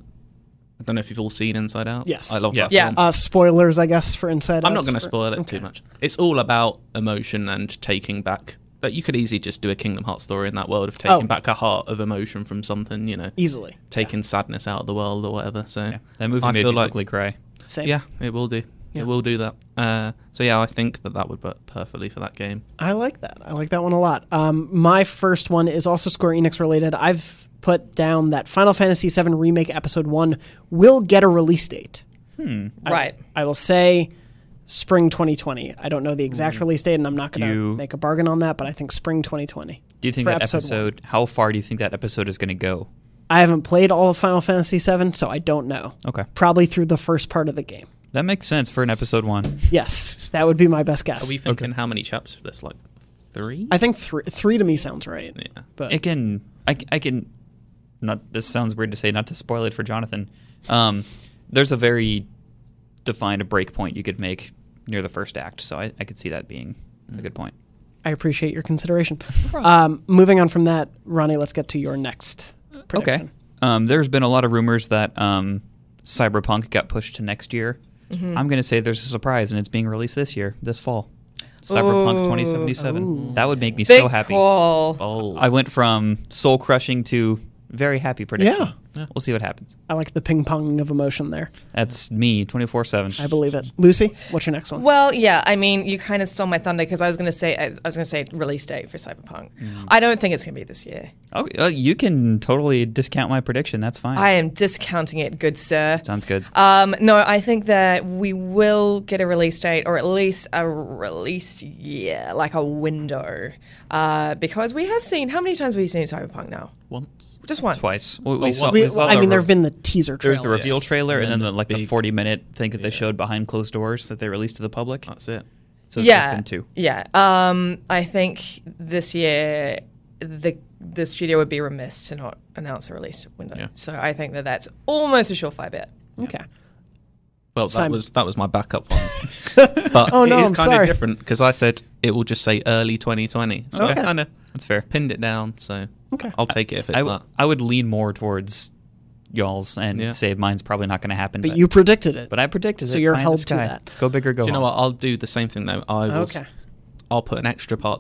I don't know if you've all seen Inside Out. Yes. I love Yeah. that Yeah. film. Uh, spoilers, I guess, for Inside Out. I'm not going to for- spoil it okay. too much. It's all about emotion and taking back. But you could easily just do a Kingdom Hearts story in that world of taking Oh. back a heart of emotion from something, you know, Easily. taking sadness out of the world or whatever. So Yeah, that movie I made feel me like ugly cry. Same. yeah, it will do. Yeah. It will do that. Uh, so yeah, I think that that would work perfectly for that game. I like that. I like that one a lot. Um, my first one is also Square Enix related. I've put down that Final Fantasy seven Remake Episode one will get a release date. I- Right. I, will say spring twenty twenty. I don't know the exact release date, and I'm not going to You- make a bargain on that, but I think spring twenty twenty. Do you think For that episode episode? How far do you think that episode is going to go? I haven't played all of Final Fantasy seven, so I don't know. Okay, Probably through the first part of the game. that makes sense for an episode one. Yes, that would be my best guess. Are we thinking how many chapters for this? Like three? I think three, three to me sounds right. Yeah. But It can. I, I can. Not. This sounds weird to say. Not to spoil it for Jonathan. Um, there's a very defined break point you could make near the first act, so I, I could see that being a good point. I appreciate your consideration. Um, moving on from that, Ronnie, let's get to your next prediction. Okay. Um, there's been a lot of rumors that um, Cyberpunk got pushed to next year. I'm going to say there's a surprise, and it's being released this year, this fall. Cyberpunk Ooh. twenty seventy-seven. That would make me Big so happy. call. Oh, I went from soul crushing to very happy prediction. Yeah. We'll see what happens. I like the ping ponging of emotion there. That's me, twenty-four seven. I believe it. Lucy, what's your next one? Well, yeah, I mean, you kind of stole my thunder because I was going to say I was going to say release date for Cyberpunk. I don't think it's going to be this year. Oh, uh, you can totally discount my prediction. That's fine. I am discounting it, good sir. Sounds good. Um, no, I think that we will get a release date, or at least a release, yeah, like a window, uh, because we have seen how many times have we seen Cyberpunk now? once. Just once. Twice. We, we Oh, saw, what- We- we saw I the mean, there re- have been the teaser There's trailers. the reveal trailer, and And then then the, the like the big- forty minute thing that they yeah. showed behind closed doors that they released to the public. That's it. So there's Yeah, been two. yeah. Um, I think this year the the studio would be remiss to not announce a release window. Yeah. So I think that that's almost a surefire bet. Okay. Well, that Simon. was that was my backup one. But Oh, no, it is I'm kind sorry. of different because I said it will just say early twenty twenty. So Okay. I kind of That's fair. pinned it down. So Okay. I'll take it if it's I, w- that. I would lean more towards y'all's and Yeah. say mine's probably not going to happen. But you predicted it. But I predicted it. So you're pie in the held to sky. that. Go big or go Do you know home. what? I'll do the same thing though. I will. s- Okay. I'll put an extra part to it.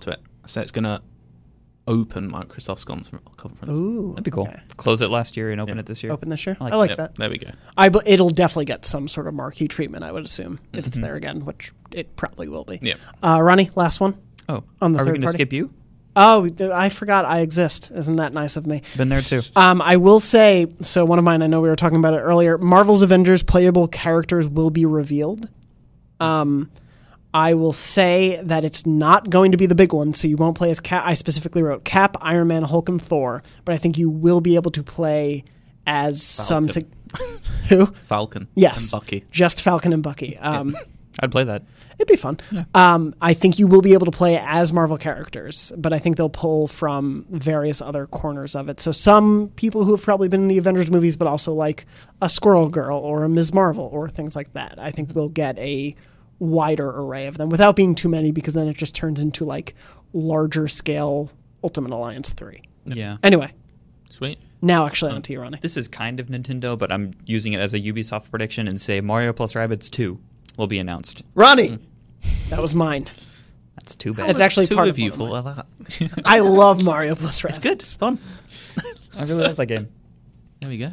So it's going to open Microsoft's conference. Ooh, That'd be cool. okay. Close it last year and open Yeah. it this year. Open this year. I I like, like Yep, that. There we go. I b- it'll definitely get some sort of marquee treatment, I would assume, if it's there again, which it probably will be. Yeah. Uh, Ronnie, last one. Oh, On the are we third going to party? skip you? Oh, th- I forgot I exist. Isn't that nice of me? Been there too. Um, I will say, so one of mine, I know we were talking about it earlier, Marvel's Avengers playable characters will be revealed. Um, I will say that it's not going to be the big one, so you won't play as Cap. I specifically wrote Cap, Iron Man, Hulk, and Thor, but I think you will be able to play as some... sig- Who? Falcon. Yes. And Bucky. Just Falcon and Bucky. Um, I'd play that. It'd be fun. Um, I think you will be able to play as Marvel characters, but I think they'll pull from various other corners of it. So some people who have probably been in the Avengers movies, but also like a Squirrel Girl or a Miz Marvel or things like that. I think we'll get a wider array of them without being too many, because then it just turns into like larger scale Ultimate Alliance three. Yeah. Anyway, Sweet. now actually on to you, Ronnie. This is kind of Nintendo, but I'm using it as a Ubisoft prediction and say Mario plus Rabbids two will be announced. Ronnie! That was mine. That's too bad. It's actually Two part of of you one of thought mine. of that. I love Mario plus Rabbids. It's good. It's fun. I really love that game. There we go.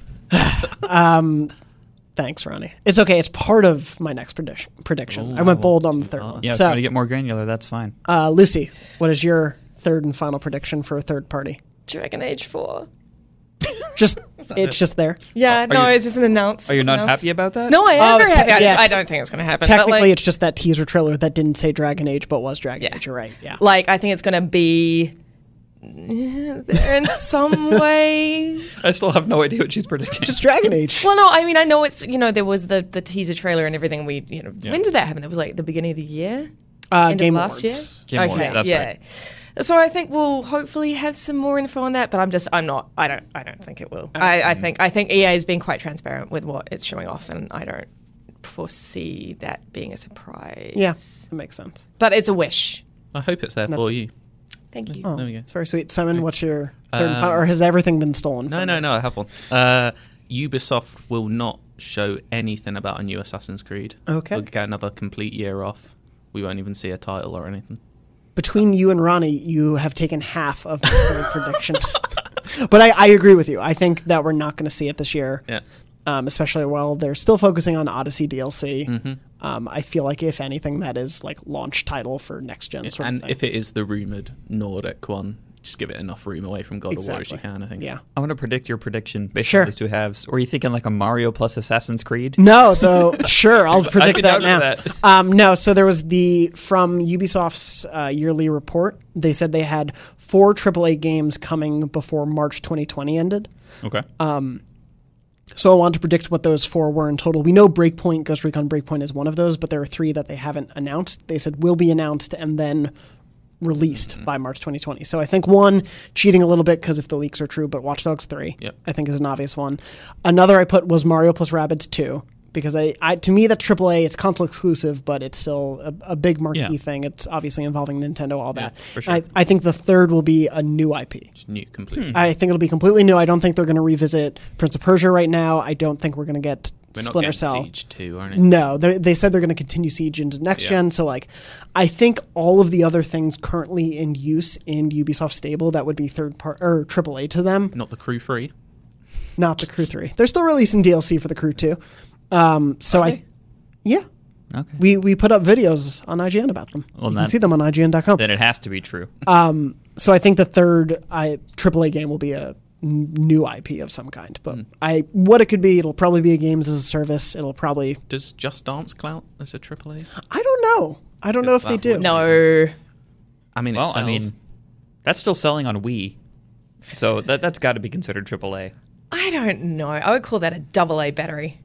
Thanks, Ronnie. It's okay. It's part of my next prediction. prediction. Ooh, I went I bold want on the to third ask. one. Yeah, if you so, want to get more granular, that's fine. uh, Lucy, what is your third and final prediction for a third party? Dragon Age four. Just it's just there. Yeah, no, you- it's just an announce. Are you it's not announced. happy about that? No, I am Oh, very it's happy. te- I, just, yeah, I it's- don't think it's going to happen. but, Technically, like, it's just that teaser trailer that didn't say Dragon Age, but was Dragon Yeah. Age. You're right. Yeah. like I think it's going to be there in some way. I still have no idea what she's predicting. Just Dragon Age. Well, no, I mean I know it's you know there was the the teaser trailer and everything. We you know when did that happen? It was like the beginning of the year. Uh, End Game of last Awards. Game year. Awards, okay, that's yeah. right. So I think we'll hopefully have some more info on that, but I'm just I'm not I don't I don't think it will. I, I think I think E A has been quite transparent with what it's showing off, and I don't foresee that being a surprise. Yeah, that makes sense. but it's a wish. I hope it's there for you. Thank you. Oh, There we go. it's very sweet. Simon, what's your third and Um, final, or has everything been stolen? No, from no, you? no. I have one. Uh, Ubisoft will not show anything about a new Assassin's Creed. Okay. We'll get another complete year off. We won't even see a title or anything. Between you and Ronnie, you have taken half of my third prediction. But I, I agree with you. I think that we're not going to see it this year. Yeah. Um, especially while they're still focusing on Odyssey D L C. Mm-hmm. Um, I feel like if anything, that is like launch title for next gen sort And of thing. if it is the rumored Nordic one, just give it enough room away from God of War as you can, I think. Yeah. I want to predict your prediction based Sure. on those two halves. Or are you thinking like a Mario plus Assassin's Creed? No, though. Sure, I'll predict be that down now. with that. Um, no, so there was the from Ubisoft's uh, yearly report. They said they had four triple A games coming before March twenty twenty ended. Okay. So I wanted to predict what those four were in total. We know Breakpoint, Ghost Recon Breakpoint is one of those, but there are three that they haven't announced. They said will be announced and then released Mm-hmm. by March twenty twenty. So I think one, cheating a little bit because if the leaks are true, but Watch Dogs three, Yep. I think is an obvious one. Another I put was Mario plus Rabbids two, because I, I to me that's triple A. It's console exclusive, but it's still a, a big marquee Yeah. thing. It's obviously involving Nintendo, all Yeah, that. for sure. I, I think the third will be a new I P. Just new completely. I think it'll be completely new. I don't think they're going to revisit Prince of Persia right now. I don't think we're going to get We're not Splinter getting Cell. Siege two or anything. No, they they said they're going to continue Siege into next Yeah. gen. So like, I think all of the other things currently in use in Ubisoft stable that would be third part or triple A to them, Not the Crew three. not the Crew three. They're still releasing D L C for the Crew two. Um, so Are I, they? yeah, Okay. we we put up videos on I G N about them. Well, you can that- see them on I G N dot com. Then it has to be true. So I think the third I triple A game will be a n- new I P of some kind. But I what it could be, it'll probably be a games as a service. It'll probably Does Just Dance count as a triple A? I don't know. I don't know if they That do. would- No. I mean, it well, I sells. mean, that's still selling on Wii. So that, that's got to be considered triple A. I don't know. I would call that a double A battery.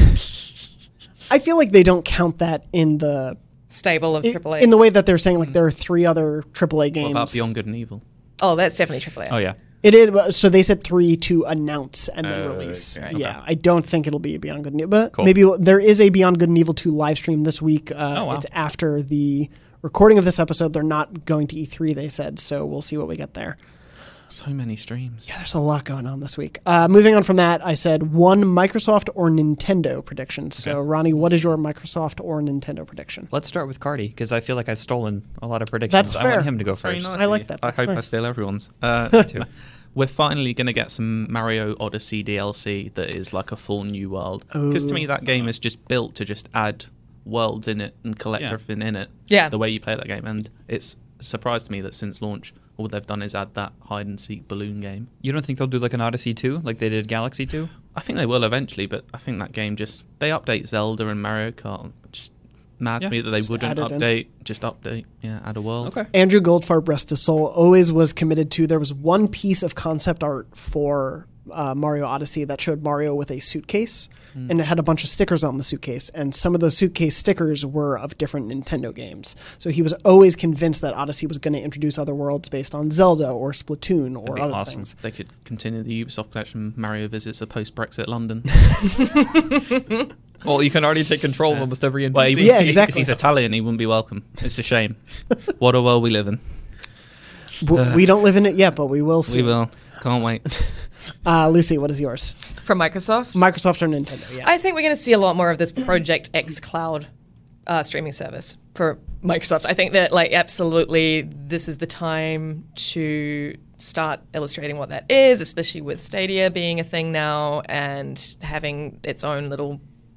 I feel like they don't count that in the Stable of in, triple A. in the way that they're saying like there are three other triple A What games. about Beyond Good and Evil? oh, that's definitely triple A. Oh, yeah. It is so they said three to announce and then Oh, release. okay. Yeah, I don't think it'll be a Beyond Good and Evil, but Cool. maybe we'll- there is a Beyond Good and Evil two live stream this week. Uh, Oh, wow. It's after the recording of this episode. They're not going to E three, they said, so we'll see what we get there. So many streams. Yeah, there's a lot going on this week. Uh, moving on from that, I said one Microsoft or Nintendo prediction. So, Okay. Ronnie, what is your Microsoft or Nintendo prediction? Let's start with Cardi, because I feel like I've stolen a lot of predictions. That's I fair. want him to go Very first. nice I of like you. that. I That's hope I nice. steal everyone's. Uh, too. We're finally going to get some Mario Odyssey D L C that is like a full new world. Because to me, that game is just built to just add worlds in it and collect Yeah. everything in it. Yeah. The way you play that game. And it's surprised me that since launch, all they've done is add that hide and seek balloon game. You don't think they'll do like an Odyssey two, like they did Galaxy two? I think they will eventually, but I think that game just they update Zelda and Mario Kart. Just mad Yeah, to me that they just wouldn't add it in. update. Just update, yeah, add a world. Okay. Andrew Goldfarb, rest his soul, always was committed to. There was one piece of concept art for uh, Mario Odyssey that showed Mario with a suitcase, Hmm. and it had a bunch of stickers on the suitcase, and some of those suitcase stickers were of different Nintendo games. So he was always convinced that Odyssey was going to introduce other worlds based on Zelda or Splatoon or That'd be other awesome. things. They could continue the Ubisoft collection. Mario visits a post-Brexit London. Well, you can already take control of almost every N P C. Well, he- Yeah, he- exactly. He's Italian. He wouldn't be welcome. It's a shame. What a world we live in. W- we don't live in it yet, but we will We soon. will. Can't wait. Uh, Lucy, what is yours? From Microsoft? Microsoft or Nintendo? Yeah. I think we're going to see a lot more of this Project X Cloud uh, streaming service for Microsoft. I think that, like, absolutely, this is the time to start illustrating what that is, especially with Stadia being a thing now and having its own little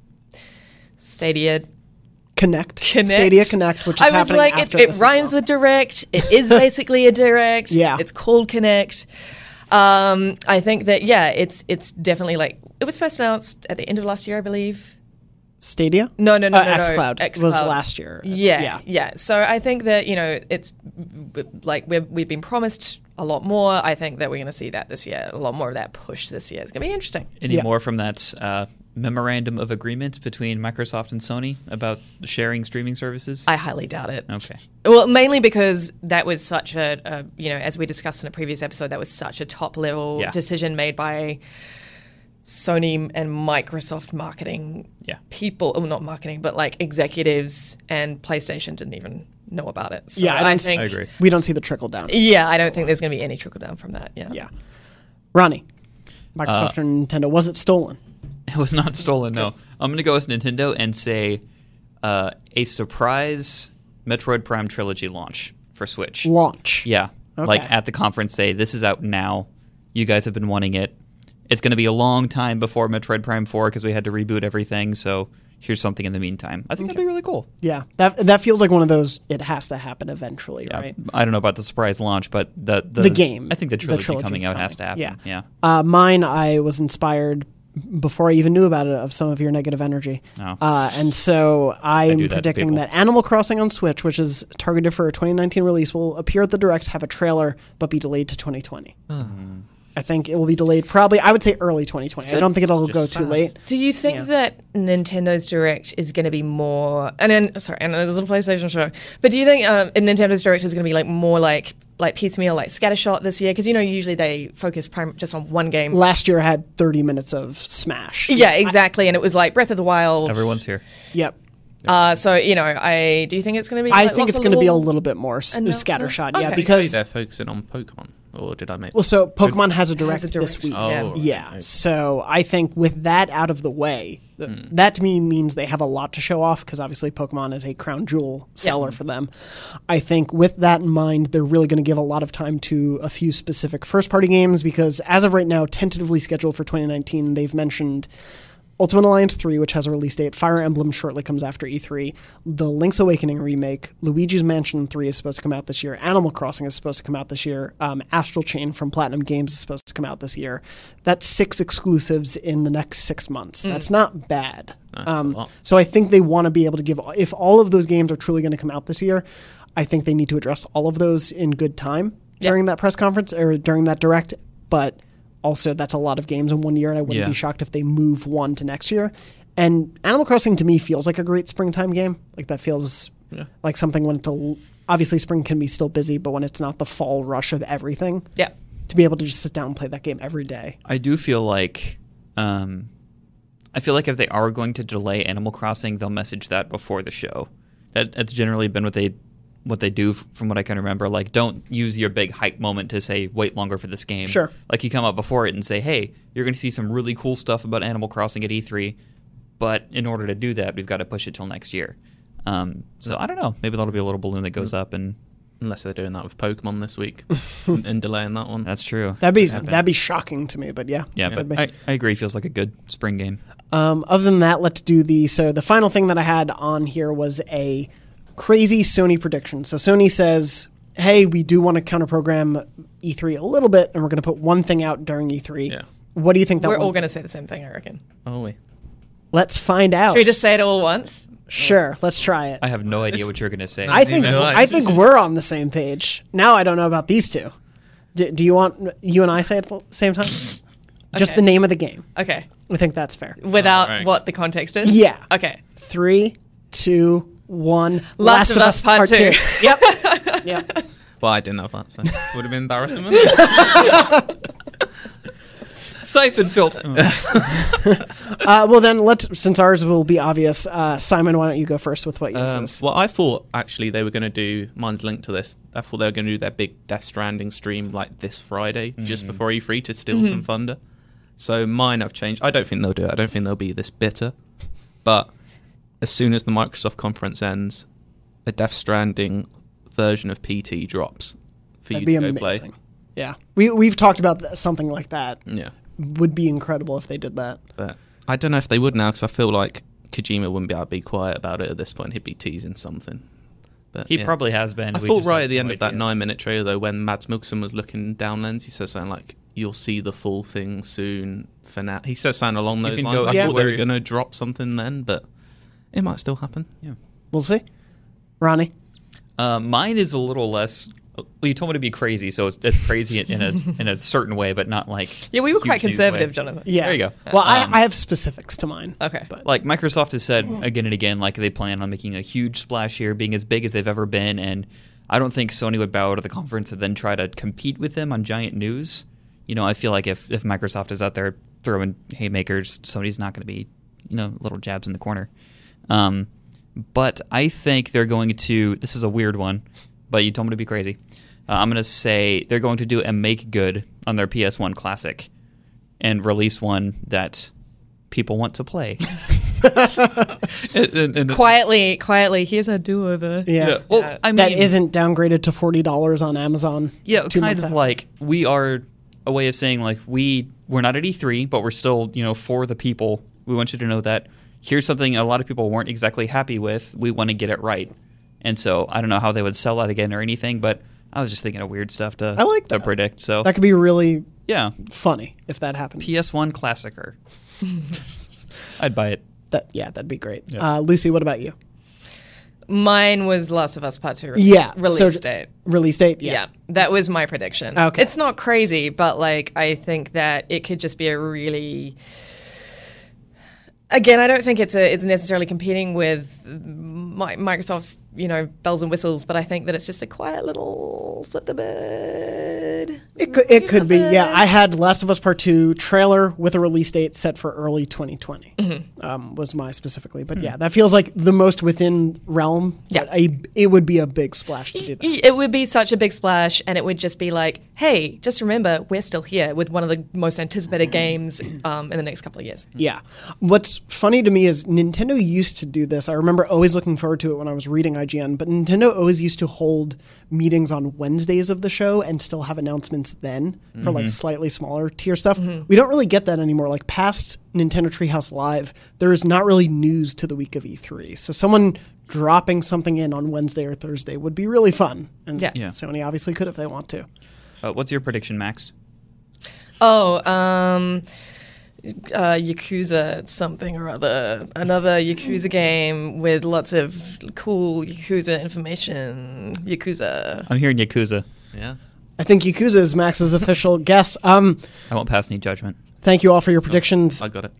Stadia Connect. Connect. Stadia Connect, which is I was happening like, it, after it this as rhymes well. with Direct. It is basically a Direct. Yeah. It's called Connect. Um, I think that, yeah, it's it's definitely like, it was first announced at the end of last year, I believe. Stadia? No, no, no, Uh, no, no. xCloud was xCloud. last year. Yeah, Yeah. yeah, So I think that, you know, it's like we've, we've been promised a lot more. I think that we're going to see that this year, a lot more of that push this year. It's going to be interesting. Any Yeah. more from that uh, memorandum of agreement between Microsoft and Sony about sharing streaming services? I highly doubt it. okay. Well, mainly because that was such a, a, you know, as we discussed in a previous episode, that was such a top level Yeah. decision made by Sony and Microsoft marketing Yeah. people, well, not marketing, but like executives, and PlayStation didn't even know about it. So Yeah, I I, don't s- think, I agree. We don't see the trickle down. yeah, I don't think there's going to be any trickle down from that. Yeah. Yeah. Ronnie, Uh, Microsoft or Nintendo, was it stolen? It was not stolen, no. I'm going to go with Nintendo and say uh, a surprise Metroid Prime Trilogy launch for Switch. Launch. Yeah. Okay. Like at the conference, say, this is out now. You guys have been wanting it. It's going to be a long time before Metroid Prime four because we had to reboot everything. So here's something in the meantime. I think that'd be really cool. Yeah. That that feels like one of those, it has to happen eventually, Yeah. right? I don't know about the surprise launch, but the the, The game. I think the The trilogy, trilogy coming out coming. has to happen. Yeah. Yeah. Uh, mine, I was inspired before I even knew about it of some of your negative energy. Oh. Uh, and so I'm do that to predicting people. that Animal Crossing on Switch, which is targeted for a twenty nineteen release, will appear at the Direct, have a trailer, but be delayed to twenty twenty. I think it will be delayed probably, I would say early twenty twenty. I don't think it'll It's go just too sad. late. Do you think Yeah. that Nintendo's Direct is going to be more? And then, sorry, and this is a PlayStation show, but do you think um, Nintendo's Direct is going to be like more like like piecemeal, like scattershot this year? Because you know usually they focus prim- just on one game. Last year had thirty minutes of Smash. Yeah, exactly, and it was like Breath of the Wild. Everyone's here. Yep. Uh, so you know, I do you think it's going to be? I like, think lots it's of going to be a little- little bit more s- announcements? scattershot. Okay. Yeah, They Did you say because they're focusing on Pokemon, or did I make? well, so Pokemon has a direct, Has a direct. this week. Oh, Yeah. right. Yeah, Okay. so I think with that out of the way, th- Hmm. that to me means they have a lot to show off because obviously Pokemon is a crown jewel seller for them. I think with that in mind, they're really going to give a lot of time to a few specific first party games because as of right now, tentatively scheduled for twenty nineteen, they've mentioned Ultimate Alliance three, which has a release date. Fire Emblem shortly comes after E three. The Link's Awakening remake. Luigi's Mansion three is supposed to come out this year. Animal Crossing is supposed to come out this year. Um, Astral Chain from Platinum Games is supposed to come out this year. That's six exclusives in the next six months. That's not bad. That's Um, a lot. so I think they want to be able to give, if all of those games are truly going to come out this year, I think they need to address all of those in good time Yeah. during that press conference or during that direct. But also, that's a lot of games in one year, and I wouldn't Yeah. be shocked if they move one to next year. And Animal Crossing to me feels like a great springtime game. Like that feels Yeah. like something when it's a, obviously spring can be still busy, but when it's not the fall rush of everything, Yeah. to be able to just sit down and play that game every day. I do feel like, um, I feel like if they are going to delay Animal Crossing, they'll message that before the show. That that's generally been what they what they do, f- from what I can remember. Like, don't use your big hype moment to say, wait longer for this game. Sure. Like, you come out before it and say, hey, you're going to see some really cool stuff about Animal Crossing at E three, but in order to do that, we've got to push it till next year. Um, so, I don't know. Maybe that'll be a little balloon that goes up, and Unless they're doing that with Pokemon this week and, and delaying that one. that's true. That'd be Happen. that'd be shocking to me, but yeah. Yeah, could but be. I, I agree. Feels like a good spring game. Um, other than that, let's do the so the final thing that I had on here was a crazy Sony prediction. So Sony says, "Hey, we do want to counter program E three a little bit, and we're going to put one thing out during E three." Yeah. What do you think that? We're one- all going to say the same thing, I reckon. Oh, we. Let's find out. Should we just say it all at once? Sure, let's try it. I have no idea what you're going to say. I think No, I- I think we're on the same page. Now I don't know about these two. Do, do you want you and I say it at the same time? Just Okay. the name of the game. Okay. I think that's fair. Without Alright. what the context is? Yeah. Okay. Three, two, one. Last, of Us Part Two. Yep. Yep. Well, I didn't have that, so would have been embarrassing. Siphon filter. Uh, well, then let's. Since ours will be obvious, uh, Simon, why don't you go first with what yours Um, is? well, I thought actually they were going to do. Mine's linked to this. I thought they were going to do their big Death Stranding stream like this Friday, just before E three, to steal some thunder. So mine have changed. I don't think they'll do it. I don't think they'll be this bitter. But as soon as the Microsoft conference ends, a Death Stranding version of P T drops for That'd you be to go amazing. play. Yeah, we we've talked about th- something like that. Yeah, Would be incredible if they did that. but I don't know if they would now because I feel like Kojima wouldn't be able to be quiet about it at this point. He'd be teasing something. But He yeah. probably has been. I We thought just right have at the no end of that idea. nine-minute trailer, though, when Mads Mikkelsen was looking down lens, he says something like, "You'll see the full thing soon." For now, he says something along You those can lines. go I Yeah. thought they were where- going to drop something then, but it might still happen. We'll see. Ronnie, Uh, mine is a little less. Well, you told me to be crazy, so it's, it's crazy in a in a certain way, but not like. Yeah, we were quite huge news conservative, way. Jonathan. yeah, There you go. Well, Um, I, I have specifics to mine. Okay. but Like Microsoft has said again and again, like they plan on making a huge splash here, being as big as they've ever been, and I don't think Sony would bow out of the conference and then try to compete with them on giant news. You know, I feel like if, if Microsoft is out there throwing haymakers, Sony's not going to be, you know, little jabs in the corner. Um, but I think they're going to. This is a weird one, but you told me to be crazy. Uh, I'm going to say they're going to do a make good on their P S one Classic and release one that people want to play. And- and- and- Quietly, quietly, here's a do-over. yeah, yeah, well, I mean, that isn't downgraded to forty dollars on Amazon. yeah, two kind months of out. like we are a way of saying like we we're not at E three, but we're still you know for the people. We want you to know that here's something a lot of people weren't exactly happy with. We want to get it right, and so I don't know how they would sell that again or anything, but I was just thinking of weird stuff to I like to that. predict. So That could be really yeah, funny if that happened. P S one Classicer. I'd buy it. That yeah, that'd be great. Uh, Lucy, what about you? Mine was Last of Us Part Two. Release, Yeah, release so- date. Release date? Yeah. Yeah, that was my prediction. Okay. It's not crazy, but like I think that it could just be a really. Again, I don't think it's a it's necessarily competing with Mi- Microsoft's you know bells and whistles, but I think that it's just a quiet little flip the bird. It could, it could be. Yeah, I had Last of Us Part Two trailer with a release date set for early twenty twenty. Mm-hmm. Um, was my specifically, but yeah, that feels like the most within realm. Yeah. but a, it would be a big splash to do that. It would be such a big splash, and it would just be like, hey, just remember, we're still here with one of the most anticipated games um, in the next couple of years. Yeah. What's funny to me is Nintendo used to do this. I remember always looking forward to it when I was reading I G N, but Nintendo always used to hold meetings on Wednesdays of the show and still have announcements then for like slightly smaller tier stuff. We don't really get that anymore. Like past Nintendo Treehouse Live, there is not really news to the week of E three. So someone dropping something in on Wednesday or Thursday would be really fun. And Yeah. Yeah. Sony obviously could if they want to. Uh, what's your prediction, Max? Oh, um, uh, Yakuza something or other. Another Yakuza game with lots of cool Yakuza information. Yakuza. I'm hearing Yakuza. Yeah. I think Yakuza is Max's official guess. Um, I won't pass any judgment. thank you all for your predictions. I got it.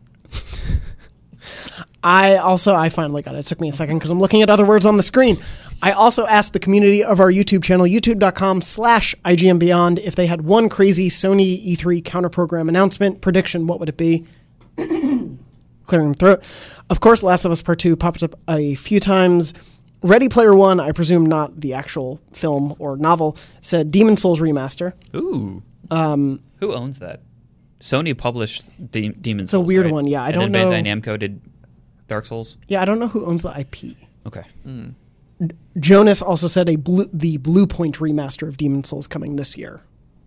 I also, I finally got it. It took me a second because I'm looking at other words on the screen. I also asked the community of our YouTube channel, youtube.com slash IGN Beyond, if they had one crazy Sony E three counter-program announcement prediction, what would it be? Clearing the throat. Of course, Last of Us Part two popped up a few times. Ready Player One, I presume not the actual film or novel, said Demon Souls remaster. Ooh. Um, Who owns that? Sony published De- Demon Souls. It's a weird right? one, yeah. I and don't then know. Bandai Namco did Dark Souls. Yeah, I don't know who owns the I P. Okay. Mm. Jonas also said a blue, the Blue Point remaster of Demon Souls coming this year.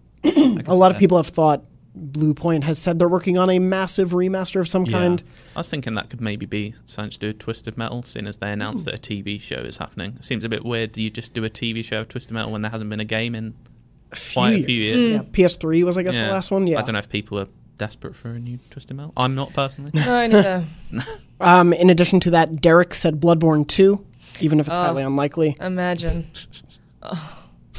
A lot of that. people have thought Blue Point has said they're working on a massive remaster of some Yeah. kind. I was thinking that could maybe be something to do with Twisted Metal, seeing as they announced that a T V show is happening. It seems a bit weird. Do you just do a T V show of Twisted Metal when there hasn't been a game in quite a few years? Yeah, P S three was, I guess, the last one. Yeah. I don't know if people are desperate for a new Twisted Metal. I'm not personally. No, neither. Um, in addition to that, Derek said Bloodborne two, even if it's highly unlikely. Imagine. Oh.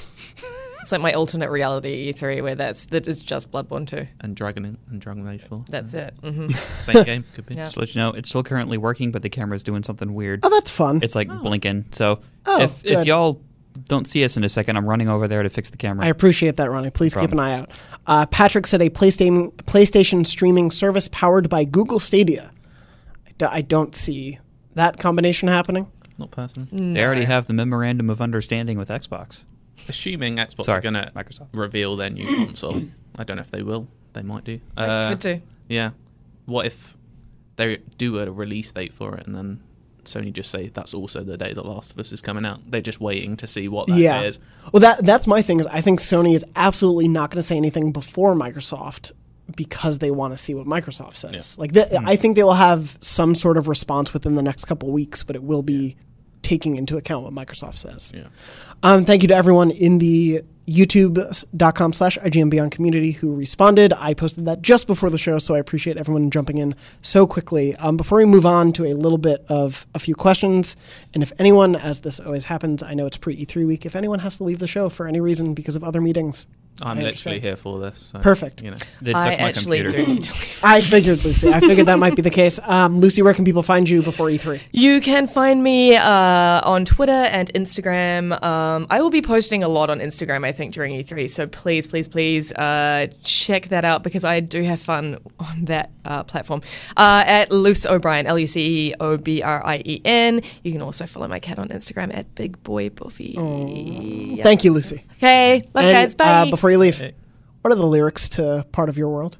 It's like my alternate reality E three where that's that is just Bloodborne two. And Dragon and Dragon Age four. That's it. Mm-hmm. Same game, could be. Yeah. Just to let you know, it's still currently working, but the camera's doing something weird. Oh, that's fun. It's like blinking. So Oh, if good. if y'all don't see us in a second, I'm running over there to fix the camera. I appreciate that, Ronnie. Please No keep an problem. eye out. Uh, Patrick said a PlayStation PlayStation streaming service powered by Google Stadia. I, do, I don't see that combination happening. Not personally. They already have the memorandum of understanding with Xbox. Assuming Xbox Sorry, are going to Microsoft. reveal their new console. I don't know if they will. They might do. Uh, Could do. Yeah. What if they do a release date for it and then Sony just say that's also the day that Last of Us is coming out? They're just waiting to see what that yeah. day is. Well, that that's my thing. Is I think Sony is absolutely not going to say anything before Microsoft because they want to see what Microsoft says. Yeah. Like, th- I think they will have some sort of response within the next couple of weeks, but it will be taking into account what Microsoft says. Yeah. Um, thank you to everyone in the youtube.com slash IGN Beyond community who responded. I posted that just before the show, so I appreciate everyone jumping in so quickly. Um, before we move on to a little bit of a few questions, and if anyone, as this always happens, I know it's pre-E three week, if anyone has to leave the show for any reason because of other meetings, I'm I literally understand. here for this. So, Perfect. You know. They took I my actually computer. do need to leave. I figured, Lucy. I figured that might be the case. Um, Lucy, where can people find you before E three? You can find me uh, on Twitter and Instagram. Um, I will be posting a lot on Instagram, I think, during E three. So please, please, please uh, check that out because I do have fun on that uh, platform. Uh, at Luce O'Brien, L U C E O B R I E N. You can also follow my cat on Instagram at Big Boy Buffy. Yeah. Thank you, Lucy. Okay, love you And, guys. Bye. Uh, before you leave, Hey. what are the lyrics to Part of Your World?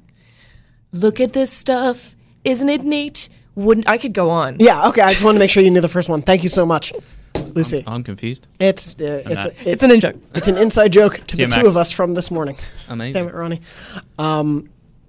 Look at this stuff. Isn't it neat? Wouldn't I could go on. Yeah, okay. I just wanted to make sure you knew the first one. Thank you so much, Lucy. I'm confused. It's uh, it's not. a, It's an in joke. it's an inside joke to the T M X. two of us from this morning. Amazing. Damn it, Ronnie. Um,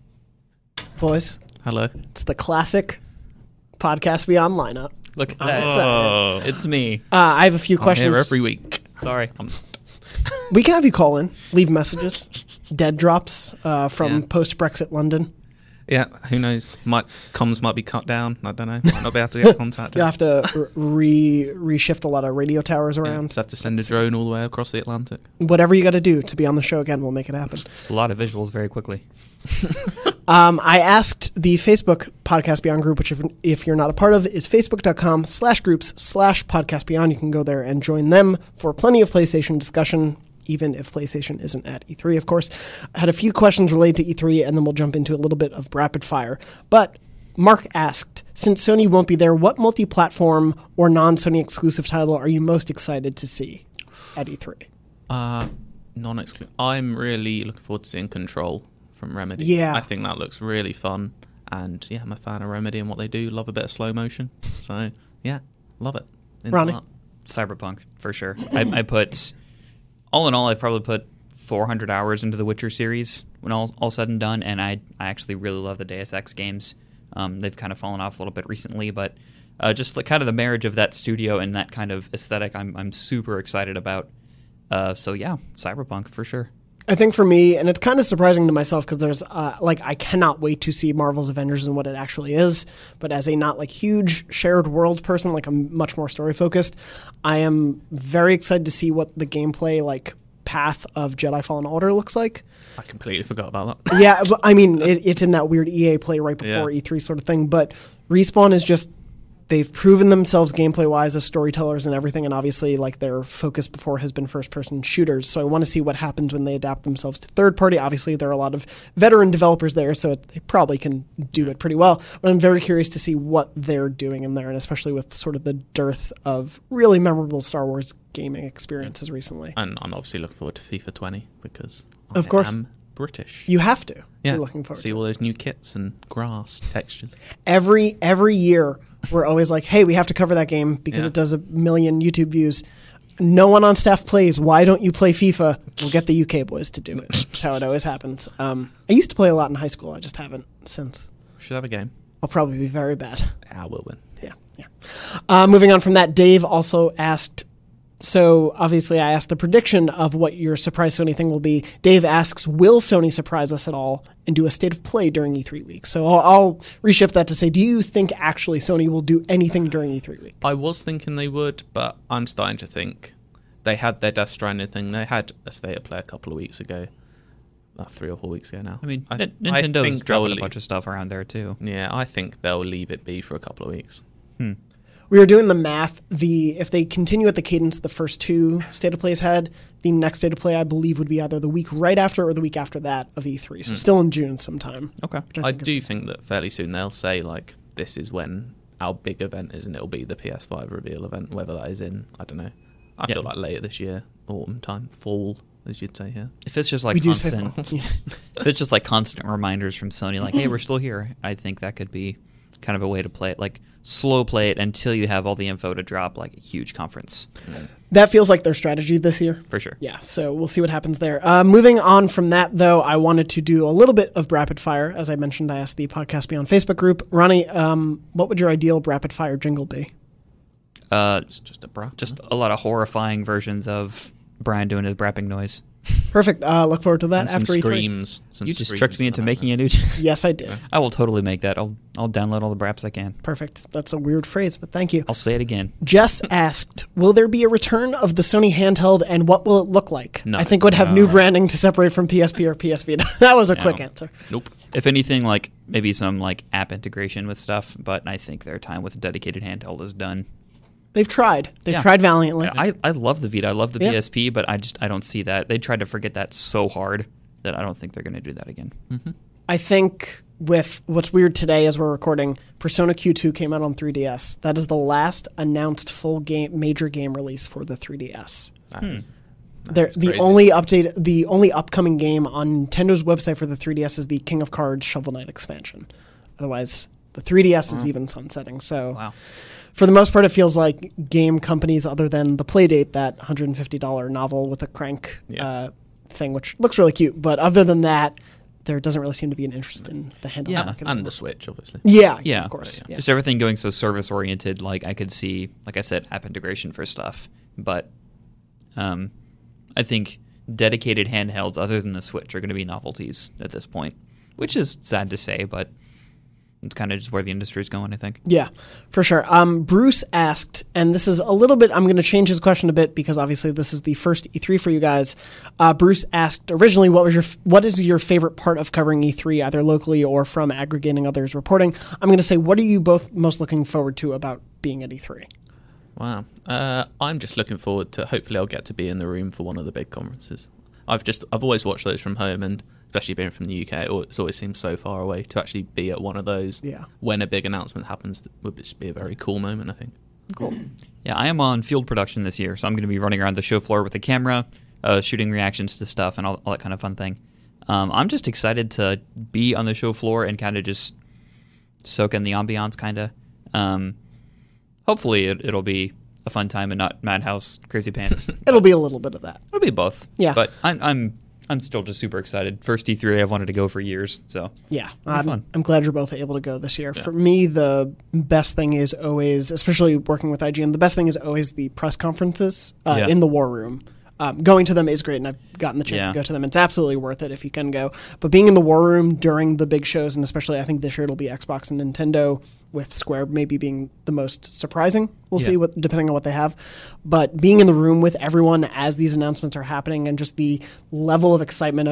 boys, Hello. it's the classic Podcast Beyond lineup. Look at I'm that. excited. It's me. Uh, I have a few I'm questions. here every week. Sorry. I'm, We can have you call in, leave messages, dead drops uh, from Yeah. post Brexit London. yeah, who knows? Might comms might be cut down. I don't know. Might not be able to get contact. You'll have to r- re reshift a lot of radio towers Yeah, around. just have to send a drone all the way across the Atlantic. Whatever you got to do to be on the show again, we'll make it happen. It's a lot of visuals very quickly. Um, I asked the Facebook Podcast Beyond group, which if, if you're not a part of, is facebook.com slash groups slash podcast beyond. You can go there and join them for plenty of PlayStation discussion, even if PlayStation isn't at E three, of course. I had a few questions related to E three, and then we'll jump into a little bit of rapid fire. But Mark asked, since Sony won't be there, what multi-platform or non-Sony exclusive title are you most excited to see at E three? Uh, non-exclusive. I'm really looking forward to seeing Control from Remedy. Yeah. I think that looks really fun. And yeah, I'm a fan of Remedy and what they do. Love a bit of slow motion. So yeah, love it. In Ronnie? that. Cyberpunk, for sure. I, I put, all in all, I've probably put four hundred hours into the Witcher series when all all said and done, and I I actually really love the Deus Ex games. Um, they've kind of fallen off a little bit recently, but uh, just like kind of the marriage of that studio and that kind of aesthetic, I'm I'm super excited about. Uh, so yeah, Cyberpunk for sure. I think for me, and it's kind of surprising to myself because there's uh, like I cannot wait to see Marvel's Avengers and what it actually is. But as a not like huge shared world person, like I'm much more story focused. I am very excited to see what the gameplay like path of Jedi Fallen Order looks like. I completely forgot about that. Yeah, but, I mean it, it's in that weird E A play right before Yeah. E three sort of thing. But Respawn is just they've proven themselves gameplay wise as storytellers and everything, and obviously like their focus before has been first person shooters. So I want to see what happens when they adapt themselves to third party. Obviously there are a lot of veteran developers there, so it, they probably can do it pretty well. But I'm very curious to see what they're doing in there, and especially with sort of the dearth of really memorable Star Wars gaming experiences recently. And I'm obviously looking forward to FIFA twenty because Of I course. am British. You have to. yeah, You're looking forward see to it. all those new kits and grass textures. Every every year we're always like, hey, we have to cover that game because Yeah. it does a million YouTube views. No one on staff plays. Why don't you play FIFA? We'll get the U K boys to do it. That's how it always happens. Um, I used to play a lot in high school. I just haven't since. Should have a game. I'll probably be very bad. I will win. Yeah, yeah. Uh, moving on from that, Dave also asked, so obviously I asked the prediction of what your surprise Sony thing will be. Dave asks, will Sony surprise us at all and do a state of play during E three week? So I'll, I'll reshift that to say, do you think actually Sony will do anything during E three week? I was thinking they would, but I'm starting to think they had their Death Stranding thing. They had a state of play a couple of weeks ago. Uh, three or four weeks ago now. I mean, I, N- I Nintendo's think dropping they'll a bunch leave- of stuff around there too. Yeah, I think they'll leave it be for a couple of weeks. We were doing the math. The if they continue at the cadence the first two state of plays had, the next state of play I believe would be either the week right after or the week after that of E three. So still in June sometime. Okay. which I, think is- do think that fairly soon they'll say, like, this is when our big event is, and it'll be the P S five reveal event, whether that is in, I don't know. I Yeah. feel like later this year, autumn time, fall, as you'd say here. If it's just like we do say constant, fall. Yeah. if it's just like constant reminders from Sony, like, hey, we're still here, I think that could be kind of a way to play it. Like, slow play it until you have all the info to drop, like a huge conference, That feels like their strategy this year. for sure. Yeah, so we'll see what happens there. Uh, moving on from that, though, I wanted to do a little bit of rapid fire. As I mentioned, I asked the Podcast Beyond Facebook group. Ronnie, um, what would your ideal rapid fire jingle be? Uh, It's just a bra. just a lot of horrifying versions of Brian doing his brapping noise. Perfect. Uh, look forward to that and some after E three. screams. Some You just screams tricked me in into the making background. a new. Yes, I did. I will totally make that. I'll I'll download all the braps I can. Perfect. That's a weird phrase, but thank you. I'll say it again. Jess asked, will there be a return of the Sony handheld and what will it look like? No. I think it would have new branding to separate from P S P or P S Vita. That was a quick No. answer. Nope. If anything, like maybe some like app integration with stuff, but I think their time with a dedicated handheld is done. They've tried. They've Yeah. tried valiantly. I, I love the Vita. I love the Yeah. P S P, but I just I don't see that. They tried to forget that so hard that I don't think they're going to do that again. I think with what's weird today as we're recording, Persona Q two came out on three D S. That is the last announced full game major game release for the three D S. That is- There, the crazy. only update, the only upcoming game on Nintendo's website for the three D S is the King of Cards Shovel Knight expansion. Otherwise, the three D S is even sunsetting. So, Wow. for the most part, it feels like game companies, other than the Playdate, that one hundred fifty dollars novel with a crank Yeah. uh, thing, which looks really cute. But other than that, there doesn't really seem to be an interest in the handheld Yeah, market. and the Switch, obviously. yeah, Yeah, of course. but Yeah. Just everything going so service oriented. Like I could see, like I said, app integration for stuff, but um, I think dedicated handhelds other than the Switch are going to be novelties at this point, which is sad to say, but it's kind of just where the industry is going, I think. Yeah, for sure. Um, Bruce asked, and this is a little bit, I'm going to change his question a bit because obviously this is the first E three for you guys. Uh, Bruce asked originally, what was your, what is your favorite part of covering E three, either locally or from aggregating others' reporting? I'm going to say, what are you both most looking forward to about being at E three? Wow. Uh, I'm just looking forward to, hopefully I'll get to be in the room for one of the big conferences. I've just, I've always watched those from home, and especially being from the U K, it always, it always seems so far away. To actually be at one of those Yeah. when a big announcement happens would just be a very cool moment, I think. Cool. Yeah, I am on field production this year, so I'm going to be running around the show floor with a camera, uh, shooting reactions to stuff and all, all that kind of fun thing. Um, I'm just excited to be on the show floor and kind of just soak in the ambiance, kind of. Um, hopefully, it, it'll be a fun time and not Madhouse Crazy Pants. It'll be a little bit of that. It'll be both. Yeah. But I'm I'm I'm still just super excited. First E three I've wanted to go for years, so Yeah, It'll be I'm, fun. I'm glad you're both able to go this year. For me, the best thing is always, especially working with I G N, the best thing is always the press conferences uh, Yeah. in the war room. Um, going to them is great, and I've gotten the chance Yeah. to go to them. It's absolutely worth it if you can go. But being in the war room during the big shows, and especially I think this year it'll be Xbox and Nintendo, with Square maybe being the most surprising. We'll Yeah. see what depending on what they have. But being in the room with everyone as these announcements are happening, and just the level of excitement of,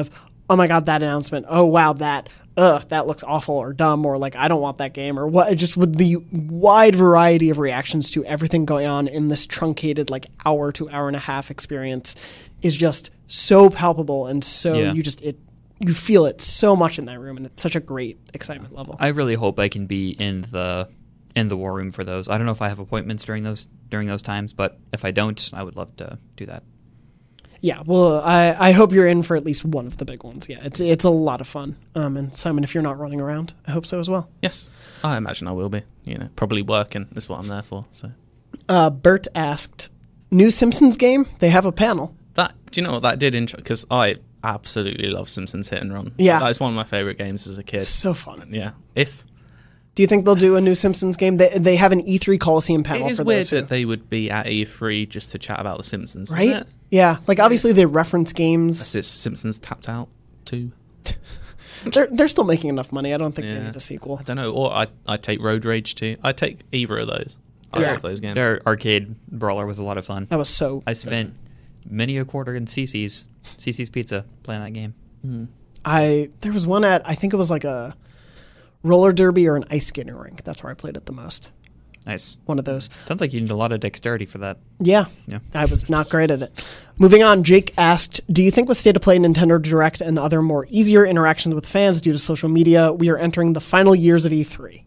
oh my god, that announcement. Oh wow, that ugh, that looks awful or dumb or like I don't want that game or what. Just with the wide variety of reactions to everything going on in this truncated like hour to hour and a half experience is just so palpable and so Yeah. you just it you feel it so much in that room and it's such a great excitement level. I really hope I can be in the in the war room for those. I don't know if I have appointments during those during those times, but if I don't, I would love to do that. Yeah, well, I, I hope you're in for at least one of the big ones. Yeah, it's it's a lot of fun. Um, and Simon, if you're not running around, I hope so as well. Yes, I imagine I will be. You know, probably working. That's what I'm there for. So Uh, Bert asked, new Simpsons game? They have a panel. that do you know what that did? Because I absolutely love Simpsons Hit and Run. Yeah. That's one of my favorite games as a kid. So fun. Yeah, if Do you think they'll do a new Simpsons game? They they have an E three Coliseum panel it is for weird those who- that they would be at E three just to chat about the Simpsons, right? Isn't it? Yeah, like obviously they reference games. Is it Simpsons Tapped Out too? They're they're still making enough money. I don't think they Yeah. need a sequel. I don't know. Or I I take Road Rage too. I take either of those. I Yeah. love those games. Their arcade brawler was a lot of fun. That was so. I spent many a quarter in Cece's Cece's Pizza playing that game. I there was one at I think it was like a roller derby or an ice skating rink. That's where I played it the most. Nice. One of those. Sounds like you need a lot of dexterity for that. Yeah. Yeah. I was not great at it. Moving on, Jake asked, do you think with State of Play, Nintendo Direct, and other more easier interactions with fans due to social media, we are entering the final years of E three?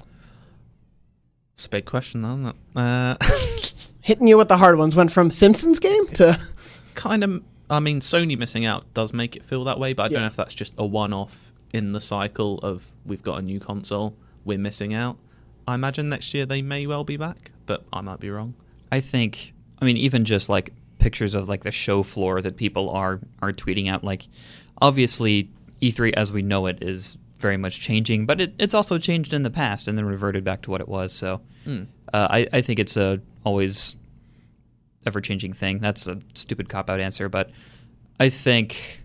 It's a big question, though, isn't it? Uh, Hitting you with the hard ones. Went from Simpsons game to... kind of. I mean, Sony missing out does make it feel that way, but I don't Yeah. know if that's just a one-off in the cycle of we've got a new console, we're missing out. I imagine next year they may well be back, but I might be wrong. I think, I mean, even just like pictures of like the show floor that people are are tweeting out. Like, obviously, E three as we know it is very much changing, but it, it's also changed in the past and then reverted back to what it was. So, Mm. uh, I I think it's a always ever changing thing. That's a stupid cop out answer, but I think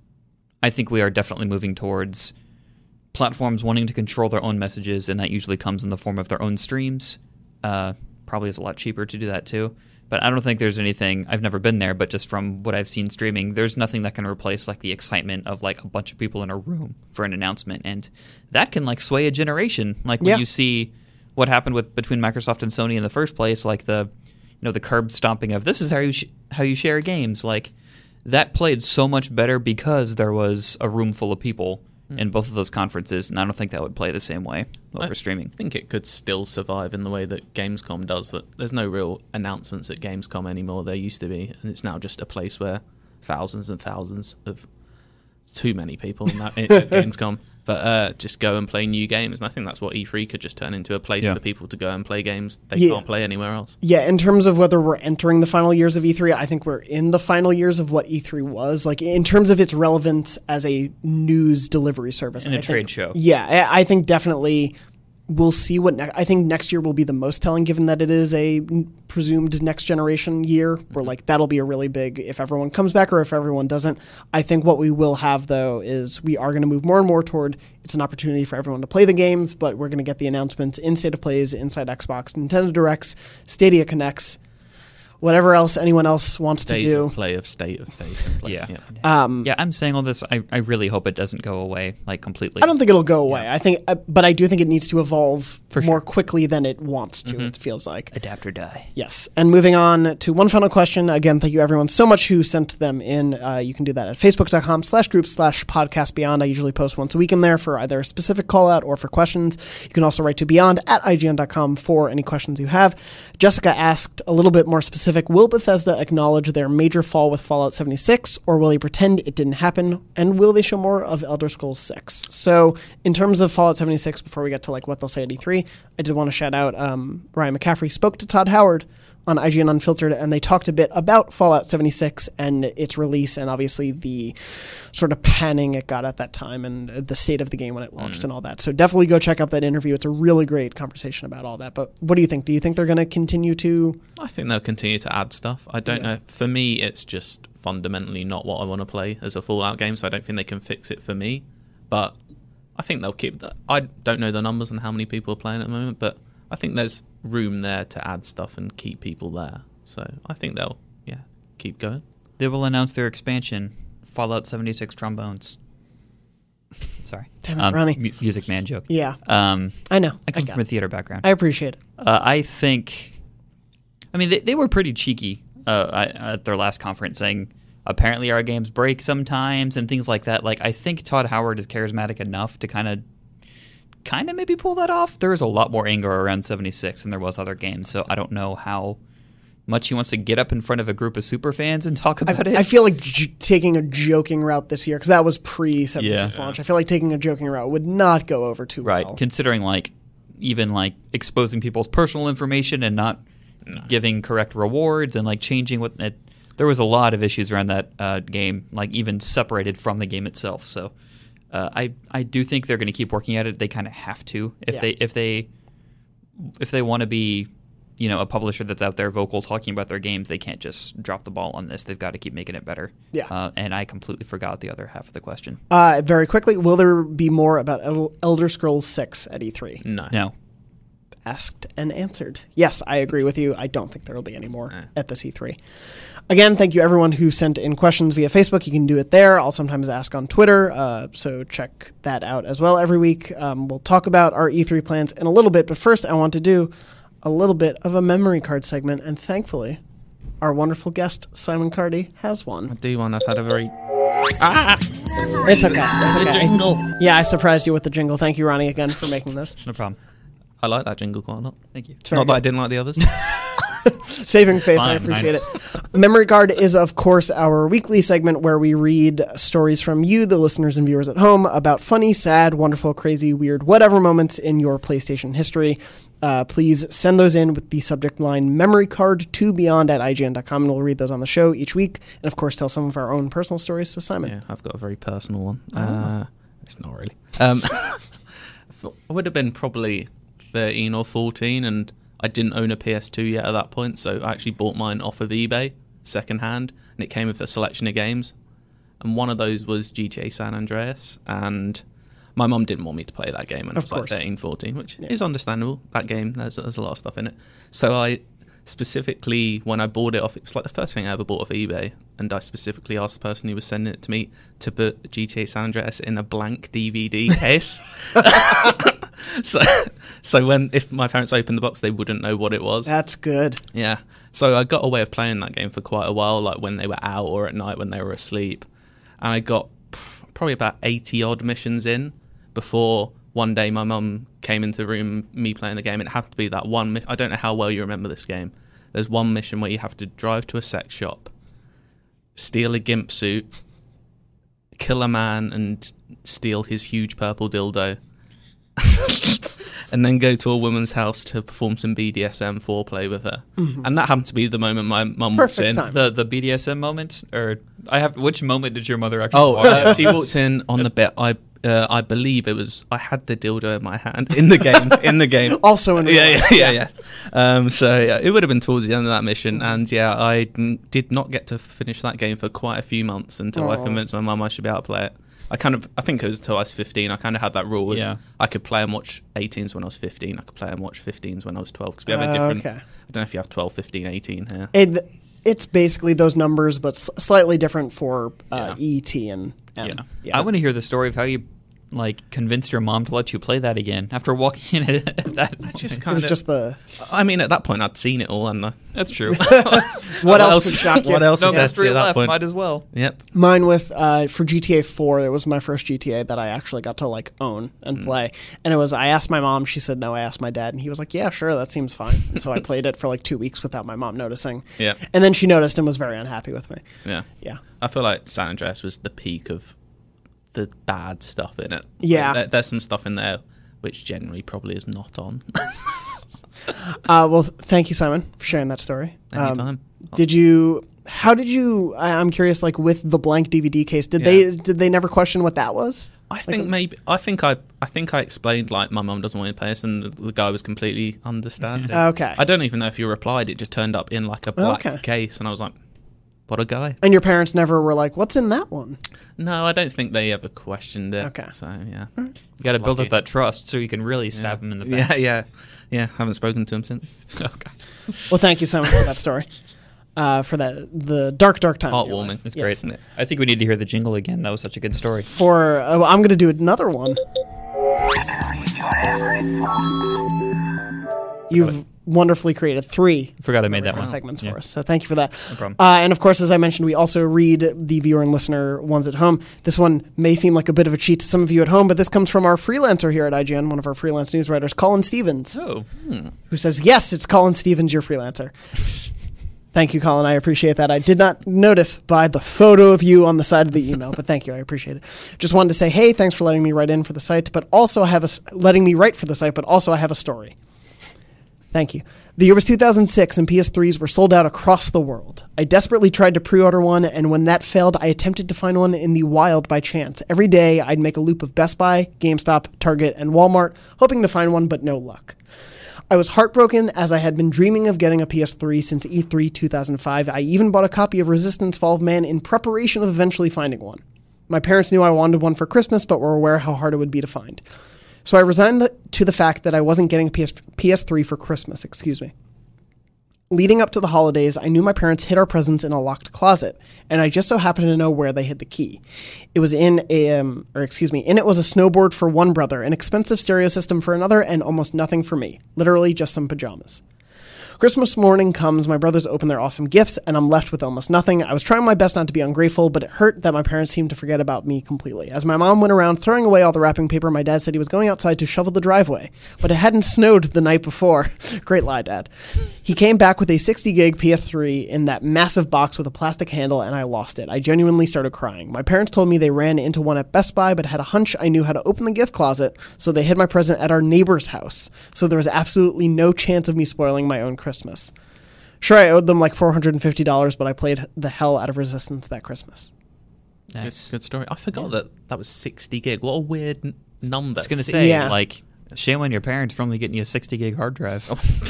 I think we are definitely moving towards platforms wanting to control their own messages, and that usually comes in the form of their own streams. Uh, probably is a lot cheaper to do that too. But I don't think there's anything, I've never been there, but just from what I've seen streaming, there's nothing that can replace like the excitement of like a bunch of people in a room for an announcement. And that can like sway a generation. Like when Yeah. you see what happened with between Microsoft and Sony in the first place, like the, you know, the curb stomping of this is how you sh- how you share games. Like that played so much better because there was a room full of people in both of those conferences, and I don't think that would play the same way over I streaming. I think it could still survive in the way that Gamescom does, but there's no real announcements at Gamescom anymore. There used to be, and it's now just a place where thousands and thousands of too many people in that, at Gamescom, but uh, just go and play new games. And I think that's what E three could just turn into, a place Yeah. for people to go and play games they Yeah. can't play anywhere else. Yeah, in terms of whether we're entering the final years of E three, I think we're in the final years of what E three was. Like, in terms of its relevance as a news delivery service. And a I trade think- show. Yeah, I I think definitely we'll see what... Ne- I think next year will be the most telling, given that it is a n- presumed next generation year, where, like, that'll be a really big... If everyone comes back or if everyone doesn't. I think what we will have, though, is we are going to move more and more toward... It's an opportunity for everyone to play the games, but we're going to get the announcements in State of Plays, inside Xbox, Nintendo Directs, Stadia Connects, whatever else anyone else wants Days to do. of play of state of state of play. Yeah. Um, Yeah, I'm saying all this. I, I really hope it doesn't go away like completely. I don't think it'll go away. I think, uh, but I do think it needs to evolve For more sure. quickly than it wants to. It feels like. Adapt or die. Yes. And moving on to one final question. Again, thank you everyone so much who sent them in. Uh, you can do that at facebook.com slash group slash podcast beyond. I usually post once a week in there for either a specific call out or for questions. You can also write to beyond at I G N dot com for any questions you have. Jessica asked a little bit more specific. Will Bethesda acknowledge their major fall with Fallout seventy-six, or will they pretend it didn't happen? And will they show more of Elder Scrolls six? So in terms of Fallout seventy-six, before we get to like what they'll say at E three, I did want to shout out um, Ryan McCaffrey spoke to Todd Howard on I G N Unfiltered, and they talked a bit about Fallout seventy-six and its release, and obviously the sort of panning it got at that time, and the state of the game when it launched, Mm. and all that. So definitely go check out that interview. It's a really great conversation about all that. But what do you think? Do you think they're going to continue to? I think they'll continue to add stuff. I don't Yeah. know. For me, it's just fundamentally not what I want to play as a Fallout game, so I don't think they can fix it for me. But I think they'll keep that. I don't know the numbers and how many people are playing at the moment, but I think there's room there to add stuff and keep people there. So I think they'll, yeah, keep going. They will announce their expansion, Fallout seventy-six trombones. Sorry. Damn it, um, Ronnie. mu- Music Man joke. Yeah, Um, I know. I come got from a it. theater background. I appreciate it. Uh, I think, I mean, they, they were pretty cheeky uh, at their last conference, saying apparently our games break sometimes and things like that. Like, I think Todd Howard is charismatic enough to kind of, kind of maybe pull that off. There is a lot more anger around seventy-six than there was other games, so I don't know how much he wants to get up in front of a group of super fans and talk about it. I feel like j- taking a joking route this year, because that was pre seventy-six Yeah. launch. I feel like taking a joking route would not go over too Right, well. considering like even like exposing people's personal information and not giving correct rewards and like changing what it, there was a lot of issues around that uh, game, like even separated from the game itself. So uh, I I do think they're going to keep working at it. They kind of have to if Yeah. they if they if they want to be, you know, a publisher that's out there vocal talking about their games. They can't just drop the ball on this. They've got to keep making it better. Yeah. Uh, and I completely forgot the other half of the question. Uh, very quickly, will there be more about El- Elder Scrolls six at E three? No. No. Asked and answered. Yes, I agree with you. I don't think there will be any more at this E three. Again, thank you everyone who sent in questions via Facebook. You can do it there. I'll sometimes ask on Twitter, uh, so check that out as well every week. Um, we'll talk about our E three plans in a little bit, but first I want to do a little bit of a memory card segment, and thankfully, our wonderful guest, Simon Cardy, has I one. do one. I've had a very It's okay. It's okay. jingle. Yeah, I surprised you with the jingle. Thank you, Ronnie, again, for making this. No problem. I like that jingle quite a lot. Thank you. very Not that I good. didn't like the others. Saving face, I Fine, appreciate fine. it. Memory Card is, of course, our weekly segment where we read stories from you, the listeners and viewers at home, about funny, sad, wonderful, crazy, weird, whatever moments in your PlayStation history. Uh, please send those in with the subject line Memory Card to Beyond at I G N dot com, and we'll read those on the show each week. And, of course, tell some of our own personal stories. So, Simon. Yeah, I've got a very personal one. Uh, it's not really. Um, I would have been probably thirteen or fourteen, and I didn't own a P S two yet at that point, so I actually bought mine off of eBay, secondhand, and it came with a selection of games. And one of those was G T A San Andreas, and my mum didn't want me to play that game when I Of was like course. thirteen, fourteen, which Yeah. is understandable. That game, there's, there's a lot of stuff in it. So I specifically, when I bought it off, it was like the first thing I ever bought off eBay, and I specifically asked the person who was sending it to me to put G T A San Andreas in a blank D V D case. so, so when if my parents opened the box, they wouldn't know what it was. That's good. Yeah. So I got a way of playing that game for quite a while, like when they were out or at night when they were asleep. And I got pff, probably about eighty odd missions in before one day my mum came into the room, me playing the game. It happened to be that one. Mi- I don't know how well you remember this game. There's one mission where you have to drive to a sex shop, steal a gimp suit, kill a man and steal his huge purple dildo. And then go to a woman's house to perform some B D S M foreplay with her. Mm-hmm. And that happened to be the moment my mum walked Perfect in. time. The the B D S M moment, or I have which moment did your mother actually? Oh, walk uh, in? she walked in on the bit. I uh, I believe it was. I had the dildo in my hand in the game. In the game. Also in real Yeah, life. yeah, yeah, yeah. Um, so yeah, it would have been towards the end of that mission, and yeah, I n- did not get to finish that game for quite a few months until I Aw. convinced my mum I should be able to play it. I kind of, I think it was until I was fifteen. I kind of had that rule. Yeah. I could play and watch eighteens when I was fifteen. I could play and watch fifteens when I was twelve. Because we have a Uh, different. okay. I don't know if you have twelve, fifteen, eighteen here. It, it's basically those numbers, but s- slightly different for uh, Yeah. E, T, and M. Yeah. Yeah. I want to hear the story of how you like convinced your mom to let you play that again after walking in at that. I just It kind was of. just the I mean, at that point, I'd seen it all, and I, That's true. what else could shock you? What else no is there to mystery at that left. point? Might as well. Yep. Mine with uh, for G T A four, it was my first G T A that I actually got to like own and Mm. play. And it was I asked my mom, she said no. I asked my dad, and he was like, "Yeah, sure, that seems fine." And so I played it for like two weeks without my mom noticing. Yeah. And then she noticed and was very unhappy with me. Yeah. Yeah. I feel like San Andreas was the peak of the bad stuff in it. Yeah. Like, there, there's some stuff in there which generally probably is not on. Uh, well, th- thank you, Simon, for sharing that story. Um, Anytime. did you? How did you? I, I'm curious. Like with the blank D V D case, did Yeah. they? Did they never question what that was? I think maybe I think I I think I explained like my mum doesn't want to play this, and the, the guy was completely understanding. Okay. I don't even know if you replied. It just turned up in like a black Okay. case, and I was like, "What a guy!" And your parents never were like, "What's in that one?" No, I don't think they ever questioned it. Okay. So yeah, You got to build Lucky. up that trust so you can really stab him in the back. yeah, yeah, yeah. Haven't spoken to him since. Okay. Well, thank you, Simon, for that story. uh, for that the dark, dark time. in your Heartwarming. life. It's Yes. great. Isn't it? I think we need to hear the jingle again. That was such a good story. For uh, well, I'm going to do another one. You've wonderfully created three Forgot I made that one. segments Yeah. for us, so thank you for that. No problem. Uh, and of course, as I mentioned, we also read the viewer and listener ones at home. This one may seem like a bit of a cheat to some of you at home, but this comes from our freelancer here at I G N, one of our freelance news writers, Colin Stevens, Oh, who says, "Yes, it's Colin Stevens, your freelancer." Thank you, Colin. I appreciate that. I did not notice by the photo of you on the side of the email, but thank you. I appreciate it. Just wanted to say, hey, thanks for letting me write in for the site, but also I have a s- letting me write for the site, but also I have a story. Thank you. The year was two thousand six, and P S threes were sold out across the world. I desperately tried to pre-order one, and when that failed, I attempted to find one in the wild by chance. Every day, I'd make a loop of Best Buy, GameStop, Target, and Walmart, hoping to find one, but no luck. I was heartbroken as I had been dreaming of getting a P S three since E three two thousand five. I even bought a copy of Resistance Fall of Man in preparation of eventually finding one. My parents knew I wanted one for Christmas, but were aware how hard it would be to find. So I resigned to the fact that I wasn't getting a P S, P S three for Christmas, excuse me. Leading up to the holidays, I knew my parents hid our presents in a locked closet, and I just so happened to know where they hid the key. It was in a, um, or excuse me, in it was a snowboard for one brother, an expensive stereo system for another, and almost nothing for me. Literally just some pajamas. Christmas morning comes, my brothers open their awesome gifts, and I'm left with almost nothing. I was trying my best not to be ungrateful, but it hurt that my parents seemed to forget about me completely. As my mom went around throwing away all the wrapping paper, my dad said he was going outside to shovel the driveway, but it hadn't snowed the night before. Great lie, Dad. He came back with a sixty gig P S three in that massive box with a plastic handle, and I lost it. I genuinely started crying. My parents told me they ran into one at Best Buy, but had a hunch I knew how to open the gift closet, so they hid my present at our neighbor's house. So there was absolutely no chance of me spoiling my own Christmas. Sure, I owed them like four hundred fifty dollars, but I played the hell out of Resistance that Christmas. nice. Good, good story. I forgot that that was sixty gig. What a weird n- number. I was gonna say, Yeah. like, shame on your parents for only getting you a sixty gig hard drive.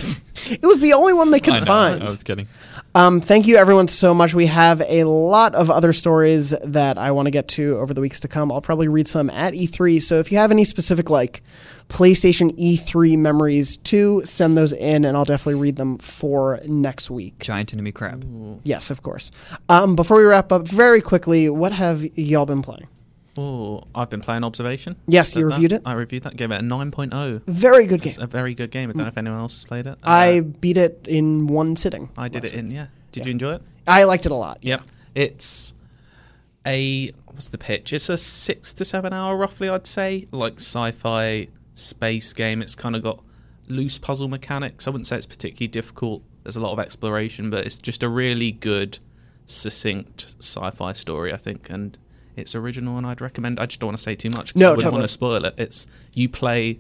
It was the only one they could I know, find. I was kidding. Um, thank you, everyone, so much. We have a lot of other stories that I want to get to over the weeks to come. I'll probably read some at E three. So if you have any specific, like, PlayStation E three memories too, send those in, and I'll definitely read them for next week. Giant enemy crab. Yes, of course. Um, before we wrap up, very quickly, what have y'all been playing? Oh, I've been playing Observation. Yes, Said you that. reviewed it. I reviewed that. Gave it a nine point oh. Very good It's game. a very good game. I don't know if anyone else has played it. Uh, I beat it in one sitting. I did last it in, week. yeah. Did Yeah. you enjoy it? I liked it a lot. Yep. It's a, what's the pitch? It's a six to seven hour, roughly, I'd say. Like sci-fi space game. It's kind of got loose puzzle mechanics. I wouldn't say it's particularly difficult. There's a lot of exploration, but it's just a really good, succinct sci-fi story, I think. And it's original, and I'd recommend. I just don't want to say too much because No, I wouldn't totally. want to spoil it. It's you play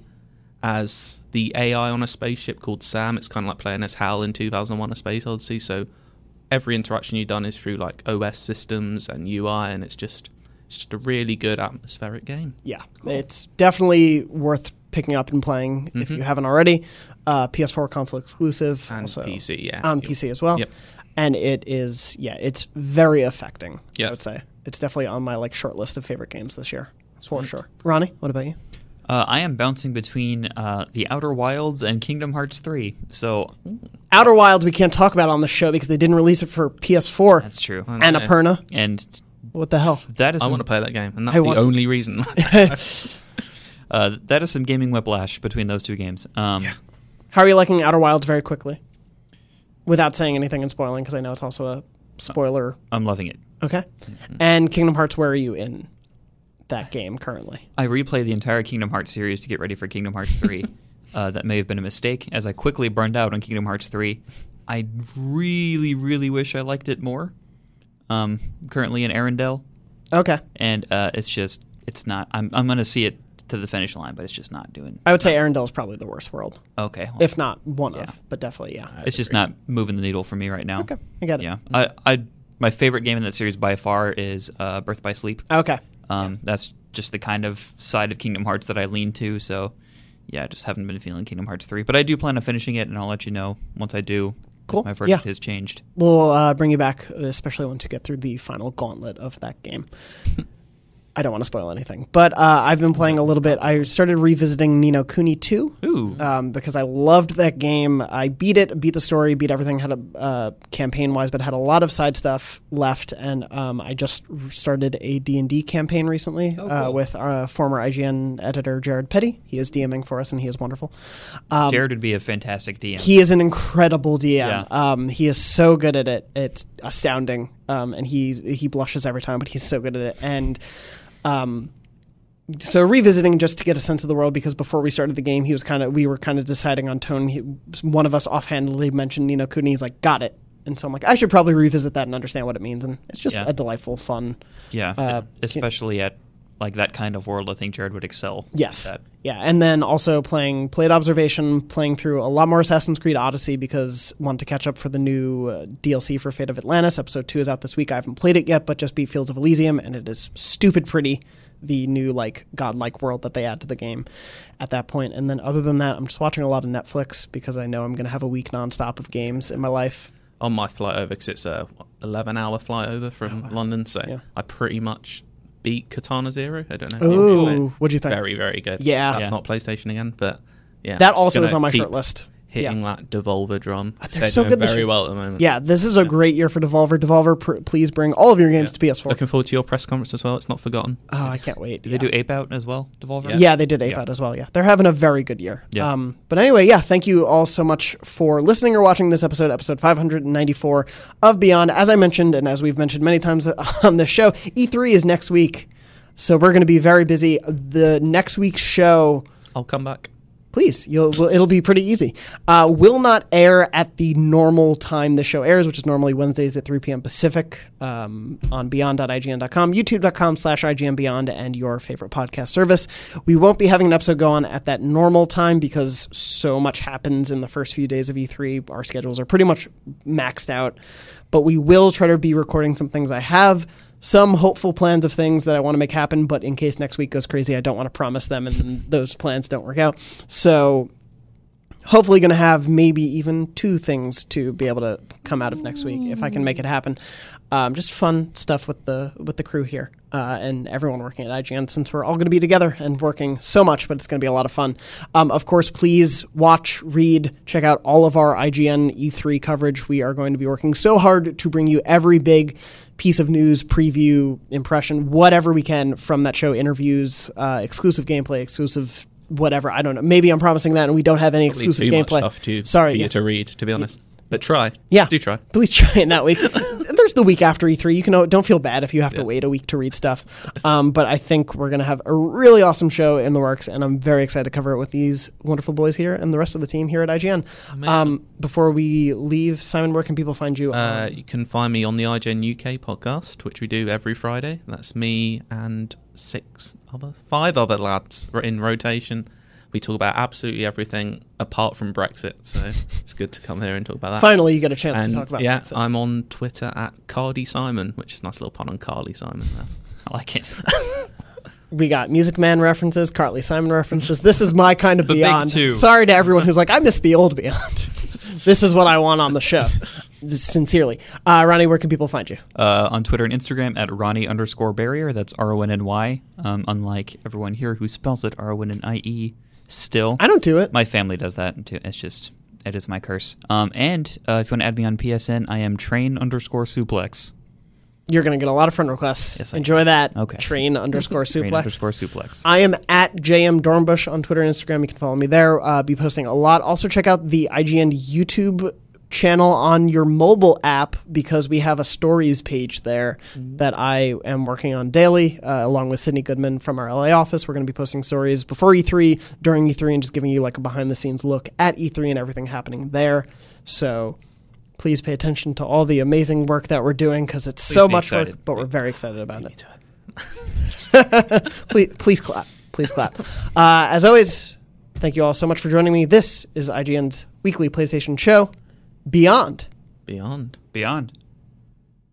as the A I on a spaceship called Sam. It's kind of like playing as Hal in two thousand one: A Space Odyssey. So every interaction you've done is through like O S systems and U I, and it's just it's just a really good atmospheric game. Yeah, it's definitely worth picking up and playing if you haven't already. Uh, P S four console exclusive, And also P C, yeah. on You- P C as well. Yep. And it is, yeah, it's very affecting. I Yes. would say it's definitely on my like short list of favorite games this year for sure. Ronnie, what about you? Uh, I am bouncing between uh, The Outer Wilds and Kingdom Hearts three. So Outer Wilds we can't talk about on the show because they didn't release it for P S four. that's true. I and know. Annapurna. And What the hell? that is I some, want to play that game, and that's I the want to. only reason. uh, that is some gaming whiplash between those two games. Um, How are you liking Outer Wilds very quickly? Without saying anything and spoiling, because I know it's also a spoiler. I'm loving it. Okay. And Kingdom Hearts, where are you in that game currently? I replayed the entire Kingdom Hearts series to get ready for Kingdom Hearts three. uh, that may have been a mistake, as I quickly burned out on Kingdom Hearts three. I really, really wish I liked it more. Um, currently in Arendelle, Okay. and uh, it's just, it's not, I'm, I'm going to see it to the finish line, but it's just not doing, I would say Arendelle is probably the worst world, okay. well, if not one Yeah. of, but definitely, yeah. it's just not moving the needle for me right now. Okay, I get it. Yeah. I, I, my favorite game in that series by far is uh, Birth by Sleep. Okay. Um, That's just the kind of side of Kingdom Hearts that I lean to. So, yeah, I just haven't been feeling Kingdom Hearts three. But I do plan on finishing it, and I'll let you know once I do. if Cool. My verdict Yeah. has changed. We'll uh, bring you back, especially once you get through the final gauntlet of that game. I don't want to spoil anything, but uh, I've been playing a little bit. I started revisiting Ni no Kuni two Ooh. um, because I loved that game. I beat it, beat the story, beat everything, had a uh, campaign-wise, but had a lot of side stuff left, and um, I just started a D and D campaign recently Oh, uh, cool. with our former I G N editor, Jared Petty. He is DMing for us, and he is wonderful. Um, Jared would be a fantastic D M. He is an incredible D M. Yeah. Um, he is so good at it. It's astounding. Um, and he's, he blushes every time, but he's so good at it. And um, so revisiting just to get a sense of the world, because before we started the game, he was kind of we were kind of deciding on tone. He, one of us offhandedly mentioned Ni no Kuni. He's like, got it. And so I'm like, I should probably revisit that and understand what it means. And it's just Yeah. a delightful, fun. Yeah, Uh, especially at like that kind of world, I think Jared would excel. Yes. at that. Yeah, and then also playing Played Observation, playing through a lot more Assassin's Creed Odyssey because want to catch up for the new uh, D L C for Fate of Atlantis. Episode two is out this week. I haven't played it yet, but just beat Fields of Elysium, and it is stupid pretty, the new like godlike world that they add to the game at that point. And then other than that, I'm just watching a lot of Netflix because I know I'm going to have a week nonstop of games in my life. On my flight over, because it's a eleven hour flight over from London, so Yeah. I pretty much beat Katana Zero. I don't know. if you Ooh, played it. what'd you think? Very, very good. Yeah. That's Yeah. not PlayStation again, but yeah. That just also gonna is on my keep short list. Hitting Yeah. that Devolver drum. They're They're so doing good this very year. well at the moment. Yeah, this is a great year for Devolver. Devolver, pr- please bring all of your games Yeah. to P S four. Looking forward to your press conference as well. It's not forgotten. Oh, I can't wait. Did Yeah. they do Ape Out as well, Devolver? Yeah. Yeah, they did Ape Yeah. Out as well. Yeah, they're having a very good year. Yeah. Um, but anyway, yeah, thank you all so much for listening or watching this episode, episode five ninety-four of Beyond. As I mentioned, and as we've mentioned many times on this show, E three is next week, so we're going to be very busy. The next week's show, I'll come back. please, you'll well, it'll be pretty easy. Uh, will not air at the normal time the show airs, which is normally Wednesdays at three p.m. Pacific um, on beyond dot I G N dot com, youtube.com slash IGN Beyond, and your favorite podcast service. We won't be having an episode go on at that normal time because so much happens in the first few days of E three. Our schedules are pretty much maxed out, but we will try to be recording some things I have. Some hopeful plans of things that I want to make happen, but in case next week goes crazy, I don't want to promise them and those plans don't work out. So hopefully going to have maybe even two things to be able to come out of next week if I can make it happen. Um, just fun stuff with the with the crew here uh, and everyone working at I G N, since we're all going to be together and working so much, but it's going to be a lot of fun. Um, of course, please watch, read, check out all of our I G N E three coverage. We are going to be working so hard to bring you every big piece of news, preview, impression, whatever we can from that show, interviews, uh, exclusive gameplay, exclusive whatever. I don't know. Maybe I'm promising that and we don't have any Probably exclusive too much gameplay. stuff to, Sorry. for you Yeah. to read, to be honest. But try. Yeah. Do try. Please try it that week. There's the week after E three. You can don't feel bad if you have to Yeah. wait a week to read stuff. Um, but I think we're going to have a really awesome show in the works, and I'm very excited to cover it with these wonderful boys here and the rest of the team here at I G N. Um, before we leave, Simon, where can people find you? Uh, Um, you can find me on the I G N U K podcast, which we do every Friday. That's me and six other, five other lads in rotation. We talk about absolutely everything apart from Brexit, so it's good to come here and talk about that. Finally, you get a chance and to talk about yeah, that. I'm on Twitter at Cardi Simon, which is a nice little pun on Carly Simon there. I like it. We got Music Man references, Carly Simon references. This is my kind of The big Beyond. two. Sorry to everyone who's like, I missed the old Beyond. This is what I want on the show. Sincerely. Uh, Ronnie, where can people find you? Uh, on Twitter and Instagram at Ronnie underscore Barrier. That's R O N N Y. Um, unlike everyone here who spells it R O N N I E still. I don't do it. My family does that too. It's just, it is my curse. Um, and uh, if you want to add me on P S N, I am train underscore suplex. You're going to get a lot of friend requests. Yes, I Enjoy that. Okay. Train underscore Train suplex. underscore suplex. I am at J M Dornbush on Twitter and Instagram. You can follow me there. Uh, be posting a lot. Also, check out the I G N YouTube channel on your mobile app because we have a stories page there Mm-hmm. that I am working on daily, uh, along with Sydney Goodman from our L A office. We're going to be posting stories before E three, during E three, and just giving you like a behind the scenes look at E three and everything happening there. So please pay attention to all the amazing work that we're doing because it's so be much work, excited. but we're very excited about it. to it. please, please clap. Please clap. Uh, as always, thank you all so much for joining me. This is I G N's weekly PlayStation show, Beyond. Beyond. Beyond.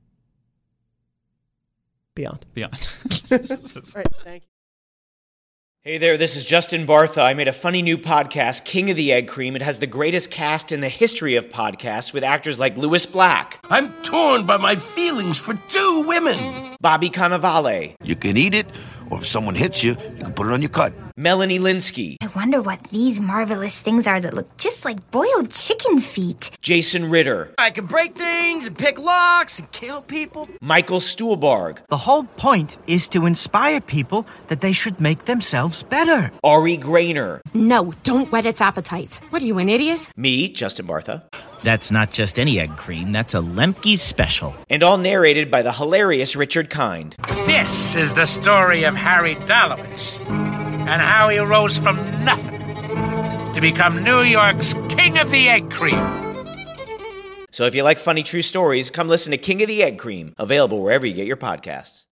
Beyond. Beyond. All right, thank you. Hey there, this is Justin Bartha. I made a funny new podcast, King of the Egg Cream. It has the greatest cast in the history of podcasts with actors like Louis Black. I'm torn by my feelings for two women. Bobby Cannavale. You can eat it, or if someone hits you, you can put it on your cut. Melanie Linsky. I wonder what these marvelous things are that look just like boiled chicken feet. Jason Ritter. I can break things and pick locks and kill people. Michael Stuhlbarg. The whole point is to inspire people that they should make themselves better. Ari Grainer. No, don't whet its appetite. What are you, an idiot? Me, Justin Bartha. That's not just any egg cream, that's a Lemke's special. And all narrated by the hilarious Richard Kind. This is the story of Harry Dalowitz and how he rose from nothing to become New York's King of the Egg Cream. So if you like funny true stories, come listen to King of the Egg Cream, available wherever you get your podcasts.